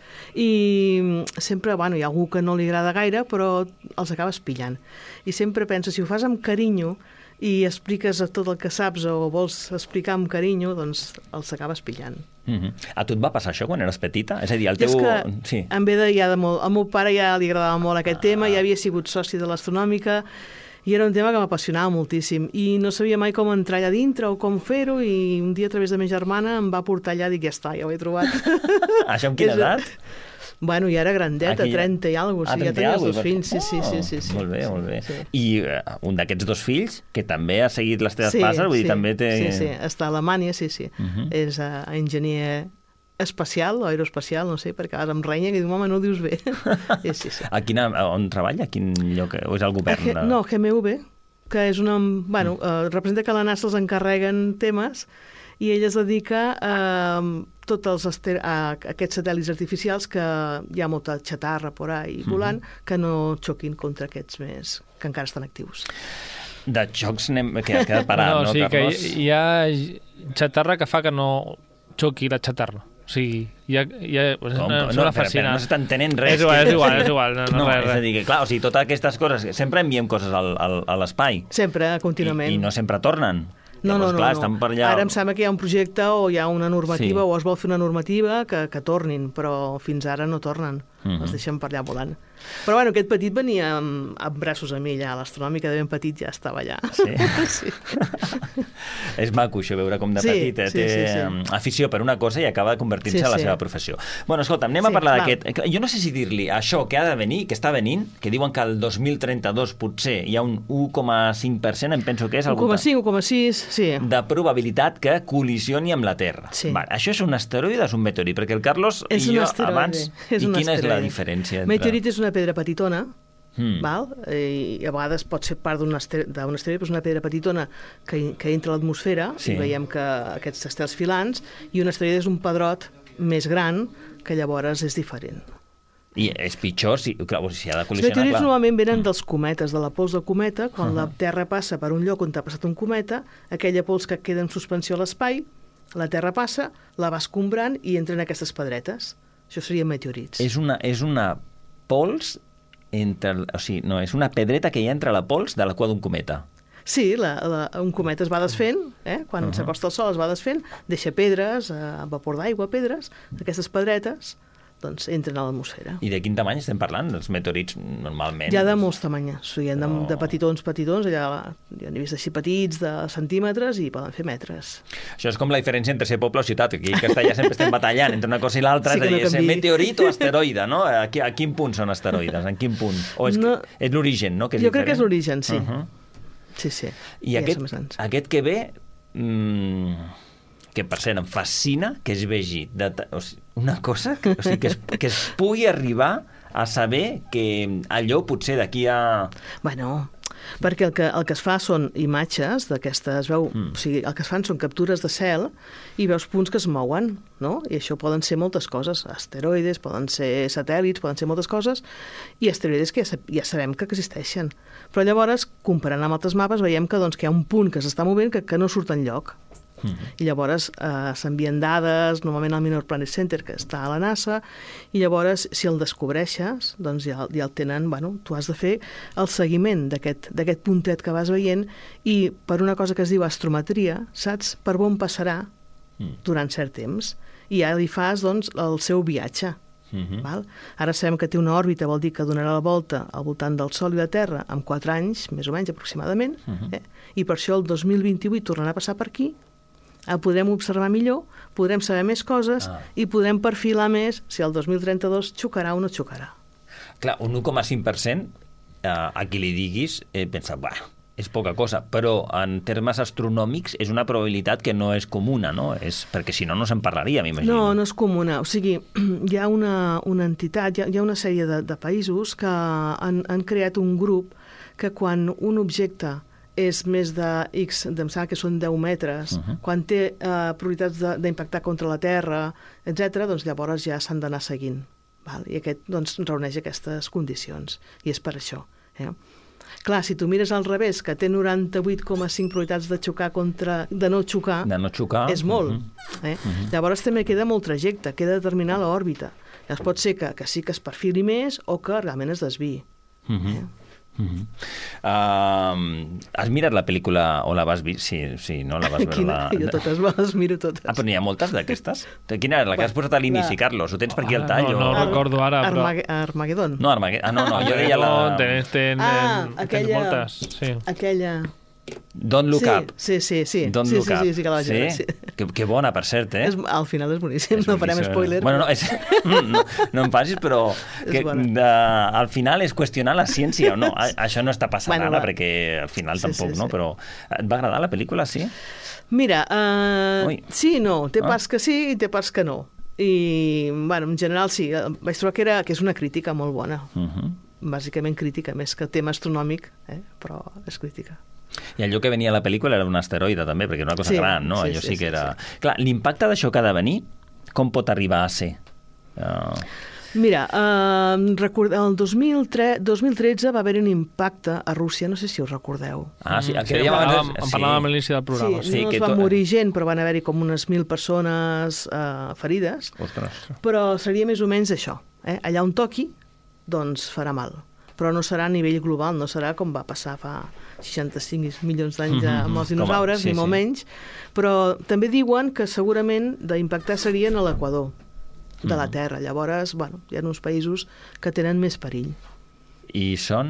I sempre, bueno, hi ha algú que no li agrada gaire, però els acabes pillant. I sempre penso, si ho fas amb carinyo i expliques tot el que saps o vols explicar amb carinyo, doncs els acabes pillant. Uh-huh. A tu et va passar això quan eres petita? És a dir, el teu... És que sí. em ve de, ja de molt... Al meu pare ja li agradava molt aquest ah. tema, ja havia sigut soci de l'astronòmica, i era un tema que m'apassionava moltíssim. I no sabia mai com entrar allà dintre o com fer-ho, i un dia a través de ma germana em va portar allà i dic, ja està, ja ho he trobat. Això amb quina edat? Bueno, ja era grandeta, Aquí... trenta i alguna cosa, ah, ja tenia els dos però... fills, sí, sí, sí, sí, sí. Molt bé, molt bé. Sí. I uh, un d'aquests dos fills, que també ha seguit les teves sí, passes, vull sí, dir, també té... Sí, sí, està a Alemanya, sí, sí. Uh -huh. És uh, enginyer espacial o aeroespacial, no sé, perquè ara em renya que diu, home, no ho dius bé. sí, sí, sí. A quina, on treballa? A quin lloc? O és el govern? A, no, G M U B, que és una... Bueno, uh, representa que a la NASA els encarreguen temes i ell es dedica a tots els ester a aquests satèl·lits artificials que hi ha molta xatarra por ahí volant, mm-hmm. que no xoquin contra aquests més, que encara estan actius. De xocs anem, que has quedat parat, no, no sí, Carlos? Que hi ha xatarra que fa que no xoqui la xatarra. O sigui, ja... ja Com, no, no, no, però, no s'està entenent res. És igual, és igual, és igual. No, no, no res, és a dir, que clar, o sigui, totes aquestes coses, sempre enviem coses al, al, a l'espai. Sempre, contínuament. I, I no sempre tornen. No, Llavors, no, clar, no, estan no. per allà... Ara em sembla que hi ha un projecte o hi ha una normativa sí. o es vol fer una normativa que, que tornin, però fins ara no tornen. Uh-huh. Els deixen per allà volant. Però bueno, aquest petit venia amb, amb braços a mi allà, a l'astronòmica de ben petit ja estava allà. Sí? sí. És maco això, veure com de sí, petit eh, sí, té sí, sí. afició per una cosa i acaba convertint-se sí, en la sí. seva professió. Bueno, escolta, anem sí, a parlar clar. d'aquest... Jo no sé si dir-li això que ha de venir, que està venint, que diuen que el dos mil trenta-dos potser hi ha un u coma cinc per cent, em penso que és... u coma cinc, u coma sis, sí. De probabilitat que col·lisioni amb la Terra. Sí. Va, això és un asteroide o és un meteorit? Perquè el Carlos és i jo asteroide. abans... És I un quina asteroide. és la diferència? Entre... Meteorit és una pedra petitona, mm. val? I a vegades pot ser part d'un asteroide, asteroide, però és una pedra petitona que, que entra a l'atmosfera, sí. i veiem que aquests estels filants, i un asteroide és un pedrot més gran, que llavors és diferent. I és pitjor si, clar, si ha de Els col·lisionar... meteorits clar. normalment venen dels cometes, de la pols del cometa. Quan uh -huh. la Terra passa per un lloc on ha passat un cometa, aquella pols que queda en suspensió a l'espai, la Terra passa, la va escombrant i entren aquestes pedretes. Això serien meteorits. És una, és una pols entre... O sigui, no, és una pedreta que hi ha entre la pols de la cua d'un cometa. Sí, la, la, un cometa es va desfent, eh? Quan uh -huh. s'acosta al Sol es va desfent, deixa pedres, eh, vapor d'aigua, pedres, aquestes pedretes, doncs entren a l'atmosfera. I de quin tamany estem parlant? Els meteorits, normalment... Hi ha de molts tamanyes. O sigui, hi ha de, oh. de petitons, petitons, allà hi ha vist així petits, de centímetres, i poden fer metres. Això és com la diferència entre ser poble o ciutat. Aquí a Castellà sempre estem batallant entre una cosa i l'altra, sí, és a dir, no ser meteorit o asteroide, no? A, a quin punt són asteroides? En quin punt? O és, no, és l'origen, no? Que és jo diferent? crec que és l'origen, sí. Uh -huh. Sí, sí. I ja aquest, aquest que ve... Mmm, que per cert em fascina que es vegi de, o sigui, una cosa que, o sigui, que, es, que es pugui arribar a saber que allò potser d'aquí a... Bueno, perquè el que, el que es fa són imatges d'aquestes, veu, mm. o sigui, el que es fan són captures de cel i veus punts que es mouen, no? I això poden ser moltes coses, asteroides, poden ser satèl·lits, poden ser moltes coses, i asteroides que ja, ja sabem que existeixen. Però llavors, comparant amb altres mapes, veiem que, doncs, que hi ha un punt que s'està movent que, que no surt enlloc. Mm-hmm. I llavors eh, s'envien dades, normalment al Minor Planet Center, que està a la NASA, i llavors, si el descobreixes, doncs ja, ja el tenen, bueno, tu has de fer el seguiment d'aquest d'aquest puntet que vas veient, i per una cosa que es diu astrometria, saps per on passarà mm. durant cert temps, i ja li fas, doncs, el seu viatge. Mm-hmm. Val? Ara sabem que té una òrbita, vol dir que donarà la volta al voltant del Sol i la Terra en quatre anys, més o menys, aproximadament, mm-hmm. eh? I per això el dos mil vint-i-vuit tornarà a passar per aquí, el podrem observar millor, podrem saber més coses ah. i podrem perfilar més si el dos mil trenta-dos xocarà o no xocarà. Clar, un u coma cinc per cent, eh, a qui li diguis, eh, pensa, bah, és poca cosa, però en termes astronòmics és una probabilitat que no és comuna, no? És, perquè si no, no se'n parlaria, m'imagino. No, no és comuna. O sigui, hi ha una, una entitat, hi ha, hi ha una sèrie de, de països que han, han creat un grup que quan un objecte és més de X, em sembla que són deu metres, uh-huh. quan té eh, probabilitats d'impactar contra la Terra, etcètera, doncs llavors ja s'han d'anar seguint. Val? I aquest doncs, reuneix aquestes condicions. I és per això. Eh? Clar, si tu mires al revés, que té noranta-vuit coma cinc probabilitats de xocar contra... de no xocar, de no xocar. És molt. Uh-huh. Eh? Uh-huh. Llavors també queda molt trajecte, queda determinar l'òrbita. Llavors pot ser que, que sí que es perfili més o que realment es desviï. Uh-huh. eh? Uh-huh. uh, has mirat la pel·lícula o la vas dir? Sí, sí, no la vas veure. Quina? La... Jo totes les miro totes. Ah, però n'hi ha moltes d'aquestes? Quina era? La que has posat a l'inici, la... Carlos? Ho tens per aquí al tall? No, no o... recordo ara, però... Armage... Armagedon. No, Armagedon. Ah, no, no, jo deia la... Tens, tens, ah, tens aquella... moltes, sí. Aquella... Don't Look sí, Up. Sí, sí, sí. Don't sí, Look sí, Up. sí, sí, que la vaig veure, sí? sí. Que, que bona, per cert, eh? És, al final és boníssim, és no farem spoiler. Bueno, no, és, no, no em facis, però que, de, al final és qüestionar la ciència o no. A, això no està passant bueno, ara, va. Perquè al final sí, tampoc, sí, no? Sí. Però et va agradar la pel·lícula, sí? Mira, uh, sí i no. Té ah. parts que sí i té parts que no. I, bueno, en general sí. Vaig trobar que, era, que és una crítica molt bona. Uh-huh. Bàsicament crítica, més que tema astronòmic, eh? Però és crítica. I allò que venia a la pel·lícula era un asteroide, també, perquè era una cosa sí, gran, no? Sí, allò sí, sí que era... Sí, sí. Clar, l'impacte d'això que ha de venir, com pot arribar a ser? Uh... Mira, uh, record... el dos mil tretze va haver un impacte a Rússia, no sé si us recordeu. Ah, sí, el que sí, dèiem abans... Sí. En parlàvem a l'inici del programa. Sí, sí no es va to... morir gent, però van haver-hi com unes mil persones uh, ferides. Ostres. Però seria més o menys això. Eh? Allà on toqui, doncs farà mal. Però no serà a nivell global, no serà com va passar fa seixanta-cinc milions d'anys mm-hmm. amb els dinosaures, sí, ni molt sí. menys. Però també diuen que segurament d'impactar serien a l'equador de mm-hmm. la Terra. Llavors, bueno, hi ha uns països que tenen més perill. I són?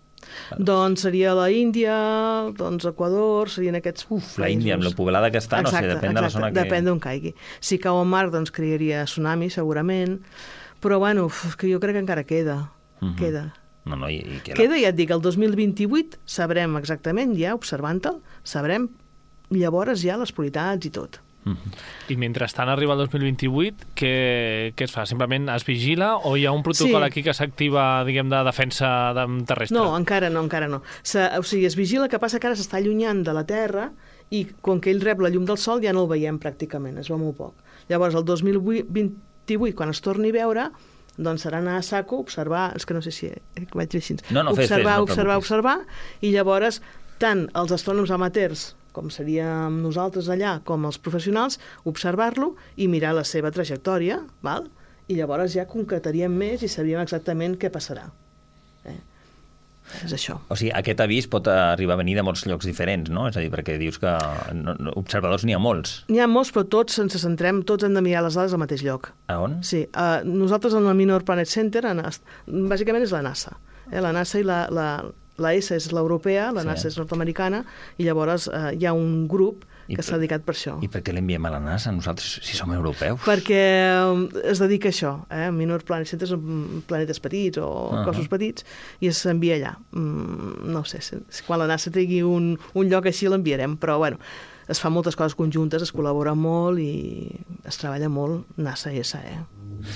Doncs seria la Índia, doncs Equador, serien aquests Uf, la Índia, amb la poblada que està, exacte, no sé, depèn exacte, de la zona que... depèn d'on caigui. Si cau al mar, doncs crearia tsunami, segurament. Però, bueno, uf, que jo crec que encara queda. Mm-hmm. Queda. No, no, i, i queda, ja et dic, el dos mil vint-i-vuit sabrem exactament, ja observant-te'l, sabrem llavors ja les probabilitats i tot. Mm-hmm. I mentrestant arriba el dos mil vint-i-vuit, què, què es fa? Simplement es vigila o hi ha un protocol sí. aquí que s'activa, diguem, de defensa terrestre? No, encara no, encara no. Se, o sigui, es vigila, que passa que ara s'està allunyant de la Terra i quan que ell rep la llum del Sol ja no el veiem pràcticament, es veu molt poc. Llavors, el dos mil vint-i-vuit, quan es torni a veure, doncs serà anar a saco, observar, és que no sé si eh, vaig dir així, no, no, observar, fes, fes, no observar, observar, i llavors tant els astrònoms amateurs, com seríem nosaltres allà, com els professionals, observar-lo i mirar la seva trajectòria, val? I llavors ja concretaríem més i sabríem exactament què passarà. Eh? És això. O sigui, aquest avís pot arribar a venir de molts llocs diferents, no? És a dir, perquè dius que no, no, observadors n'hi ha molts. N'hi ha molts, però tots ens centrem, tots hem de mirar les dades al mateix lloc. A on? Sí, uh, nosaltres en el Minor Planet Center, en, bàsicament és la NASA. Eh? La NASA i la, la, la S és l'europea, la sí. NASA és nord-americana, i llavors uh, hi ha un grup que s'ha dedicat per això. I per què l'enviem a la NASA, nosaltres, si som europeus? Perquè es dedica a això. Eh? Minor Planet Center són planetes petits o uh-huh. cossos petits, i s'envia allà. Mm, no sé, si quan la NASA tingui un, un lloc així l'enviarem, però bueno, es fan moltes coses conjuntes, es col·labora molt i es treballa molt NASA i S A E.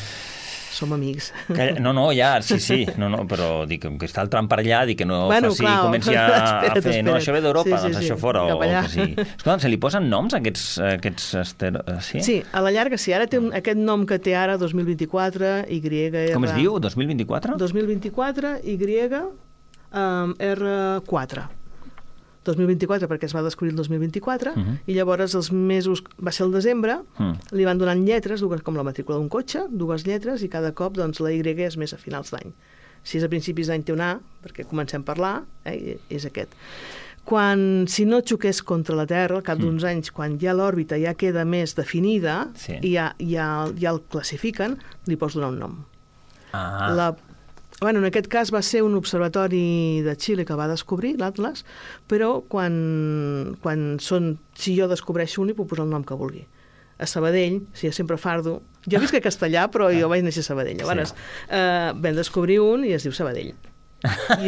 Som amics. Que, no, no, ja, sí, sí, no, no, però dic, que està el tram per allà, dic que no bueno, faci, clar, comenci a, espera't, a fer, espera't. no, això ve d'Europa, sí, sí, doncs sí, això fora, o, o que sí. Escolta, se li posen noms a aquests, a aquests estero... sí? Sí, a la llarga sí, ara té un, aquest nom que té ara, dos mil vint-i-quatre, Y... Com es diu, dos mil vint-i-quatre? dos mil vint-i-quatre, Y, um, R quatre. dos mil vint-i-quatre perquè es va descobrir el dos mil vint-i-quatre uh-huh. i llavors els mesos, va ser el desembre, uh-huh. li van donant lletres, dues, com la matrícula d'un cotxe, dues lletres, i cada cop doncs, la Y és més a finals d'any. Si és a principis d'any té un A, perquè comencem a parlar, eh, és aquest. Quan, si no xoqués contra la Terra, al cap d'uns mm. anys, quan ja l'òrbita ja queda més definida sí. i ja, ja, ja el classifiquen, li pots donar un nom. Ah. La bueno, en aquest cas va ser un observatori de Xile que va descobrir l'Atlas, però quan, quan són, si jo descobreixo un, li puc posar el nom que vulgui. A Sabadell, si jo sempre fardo... Jo visc a Castellà, però jo vaig néixer a Sabadell. Llavors, sí. eh, vam descobrir un i es diu Sabadell. I,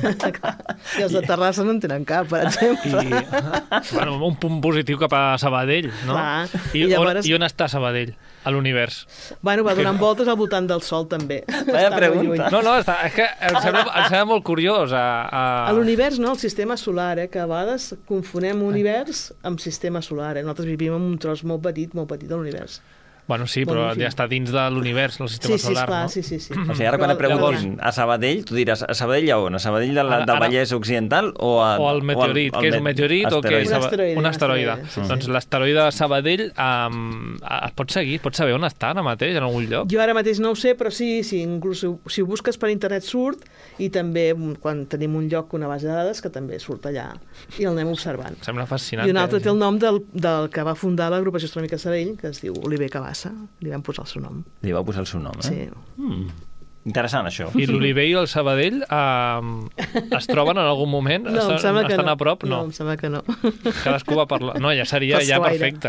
I els de Terrassa no en tenen cap, per exemple. I, bueno, un punt positiu cap a Sabadell, no? Clar. I, I, llavors... on, I on està Sabadell? A l'univers. Bueno, va donant voltes al voltant del Sol, també. Vaya pregunta. No, no, està, és que em sembla, em sembla molt curiós. A, a... a l'univers, no, el sistema solar, eh, que a vegades confonem univers amb sistema solar. Eh? Nosaltres vivim en un tros molt petit, molt petit de l'univers. Bueno, sí, però ja està dins de l'univers, el sistema sí, sí, solar, clar, no? Sí, sí, sí. O sigui, ara quan et preguntin a Sabadell, tu diràs, a Sabadell a on? A Sabadell del, del Vallès Occidental o a... O al meteorit, o al, què és un meteorit o què és? Un asteroide. Un asteroide. Sí, sí. Doncs l'asteroide de Sabadell um, es pot seguir? Pots saber on està ara mateix, en algun lloc? Jo ara mateix no ho sé, però sí, sí inclús si ho busques per internet surt, i també quan tenim un lloc, una base de dades, que també surt allà, i el anem observant. Sembla fascinant. I un altre té el nom del, del que va fundar l'agrupació astronòmica Sabadell, que es diu Oliver Cabassa, li vam posar el seu nom. Li va posar el seu nom, eh? Sí. Mm. Interessant, això. I l'Oliver i el Sabadell eh, es troben en algun moment? No, estan, em sembla que estan no. a prop? No. No, em sembla que no. Cadascú va parlar... No, ja seria ja perfecte.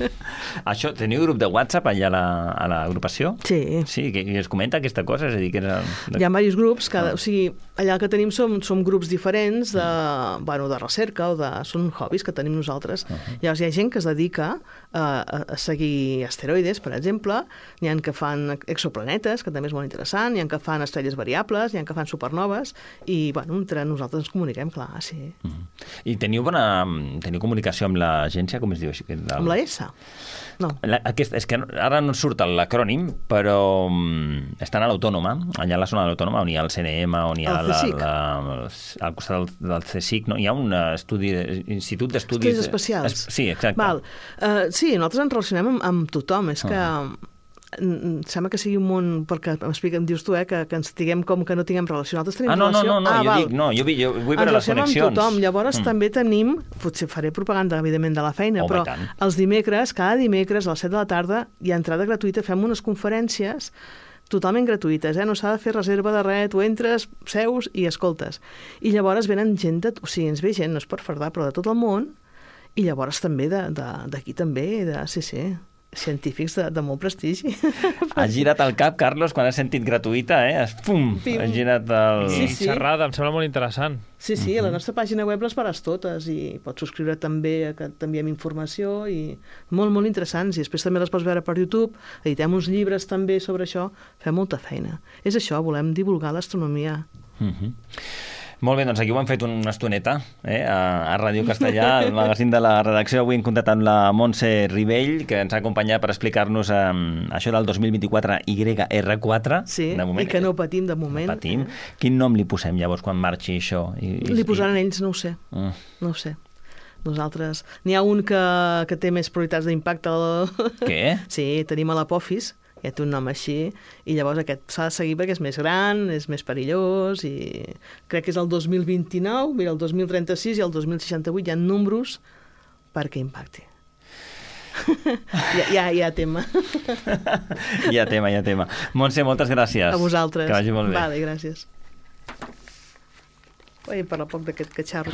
Això, teniu grup de WhatsApp allà a, la, a l'agrupació? Sí. Sí, que, que es comenta aquesta cosa? És a dir, que era... Hi ha diversos grups, cada, ah. o sigui, allà que tenim som, som grups diferents de, mm. bueno, de recerca o de... Són hobbies que tenim nosaltres. Uh -huh. Llavors hi ha gent que es dedica a, a, a seguir asteroides, per exemple, n'hi ha que fan exoplanetes, que també és molt interessant, n'hi ha que fan estrelles variables, n'hi ha que fan supernoves, i, bueno, entre nosaltres ens comuniquem, clar, sí. Uh -huh. I teniu bona... Teniu comunicació amb l'agència, com es diu així? El... Amb la S? No. La, aquest, és que ara no surt l'acrònim, però um, estan a l'Autònoma, allà a la zona de l'Autònoma, on hi ha el C N M, on hi ha la, la, al costat del, del C S I C, no? Hi ha un estudi, institut d'estudis... Estudis especials. Es, sí, exacte. Val. Uh, sí, nosaltres ens relacionem amb, amb tothom, és que... Uh-huh. Sembla que sigui un món, perquè m'explica, em dius tu, eh, que, que ens diguem com que no tinguem relació. Nosaltres tenim ah, no, relació... no, no, no, ah, jo val. dic, no, jo, jo vull veure les connexions. Amb tothom. Llavors mm. també tenim, potser faré propaganda, evidentment, de la feina, oh, però els dimecres, cada dimecres a les set de la tarda, hi ha entrada gratuïta, fem unes conferències totalment gratuïtes, eh? No s'ha de fer reserva de res, tu entres, seus i escoltes. I llavors venen gent, de, o sigui, ens ve gent, no és per fardar, però de tot el món, i llavors també d'aquí també, de, sí, sí, científics de, de molt prestigi. Ha girat el cap, Carlos, quan has sentit gratuïta, eh? Pum! Ha girat el... Sí, sí. Xerrada, em sembla molt interessant. Sí, sí, a la nostra pàgina web les faràs totes i pots subscriure també, que t'enviem informació i molt, molt interessants. I després també les pots veure per YouTube. Editem uns llibres també sobre això. Fem molta feina. És això, volem divulgar l'astronomia. Mhm. Molt bé, doncs aquí ho hem fet una estoneta eh, a, a Ràdio Castellà, el magazín de la redacció. Avui hem comptat amb la Montse Ribell, que ens ha acompanyat per explicar-nos um, això del dos mil vint-i-quatre Y R quatre. Sí, de moment. I que no patim de moment. No patim. Quin nom li posem llavors quan marxi això? I, i, li posaran ells, no ho sé. Mm. No ho sé. Nosaltres... N'hi ha un que, que té més probabilitats d'impacte. Què? Sí, tenim a l'Apophis, que té un nom així, i llavors aquest s'ha de seguir perquè és més gran, és més perillós, i crec que és el dos mil vint-i-nou, mira, el dos mil trenta-sis i el dos mil seixanta-vuit hi ha números perquè impacti. ja, ja, ja tema. ja tema, ja tema. Montse, moltes gràcies. A vosaltres. Que vagi molt bé. Vale, gràcies. Ui, parla poc d'aquest catxarro.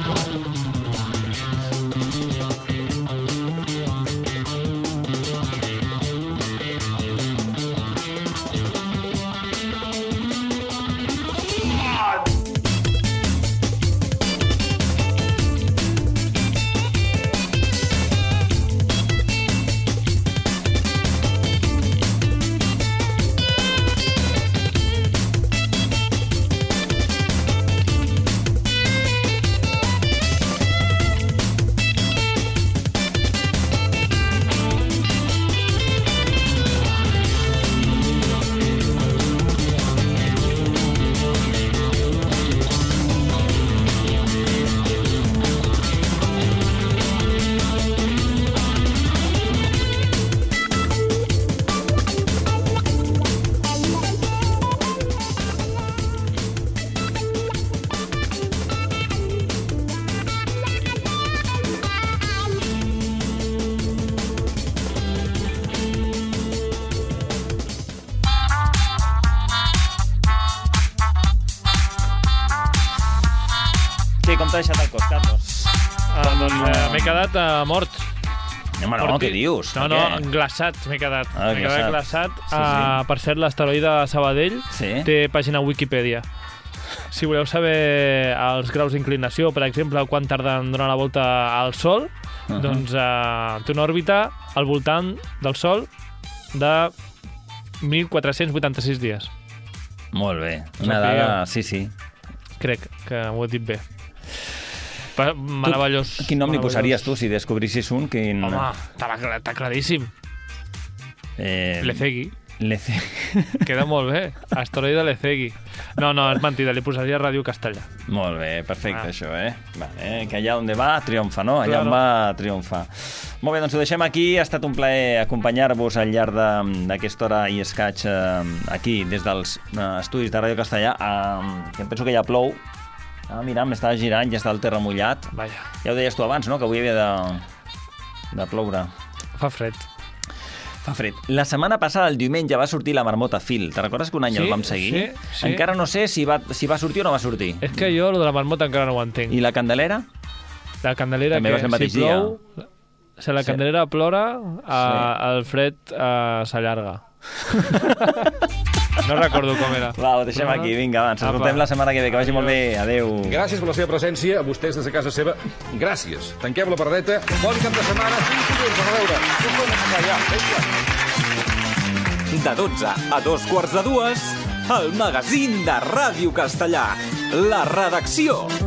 Sí, com t'ha deixat el cos, Carlos? Ah, doncs eh, m'he quedat uh, mort. Home, no, què dius? No, no, glaçat m'he quedat. Ah, m'he quedat glaçat. Sí, sí. Uh, per cert, l'asteroide de Sabadell sí. té pàgina a Wikipedia. Si voleu saber els graus d'inclinació, per exemple, quan tarden donar la volta al Sol, uh -huh. doncs uh, té una òrbita al voltant del Sol de mil quatre-cents vuitanta-sis dies. Molt bé. Una dada... Sí, sí. Crec que ho he dit bé. Meravellós. Tu, quin nom li posaries tu si descobrissis un? Quin... Home, està claríssim. Eh... Lecegui. Lecegui. Queda molt bé. Asteroide Lecegui. No, no, és mentida, li posaria Ràdio Castellà. Molt bé, perfecte, ah. això, eh? Vale, que allà on va, triomfa, no? Allà claro. on va, triomfa. Molt bé, doncs ho deixem aquí. Ha estat un plaer acompanyar-vos al llarg d'aquesta hora i escaig eh, aquí, des dels eh, estudis de Ràdio Castellà. Eh, que em penso que ja plou. Ah, mira, m'estava girant, ja està el terra mullat. Vaja. Ja ho deies tu abans, no?, que avui havia de, de ploure. Fa fred. Fa fred. La setmana passada, el diumenge, va sortir la Marmota Phil. Te recordes que un any sí, el vam seguir? Sí, sí. Encara no sé si va, si va sortir o no va sortir. És que jo, lo de la Marmota, encara no ho entenc. I la Candelera? La Candelera, també que va ser el mateix si plou... dia. Si la Candelera sí. plora, a, sí. el fred uh, s'allarga. No recordo com era. Va, ho deixem aquí, vinga, va, ens escoltem la setmana que ve, que vagi molt bé, adeu. Gràcies per la seva presència, a vostès des de casa seva. Gràcies. Tanquem la paradeta. Bon cap de setmana. Fins dilluns, a veure. De dotze a dos quarts de dues, el magazín de Ràdio Castellà. La redacció.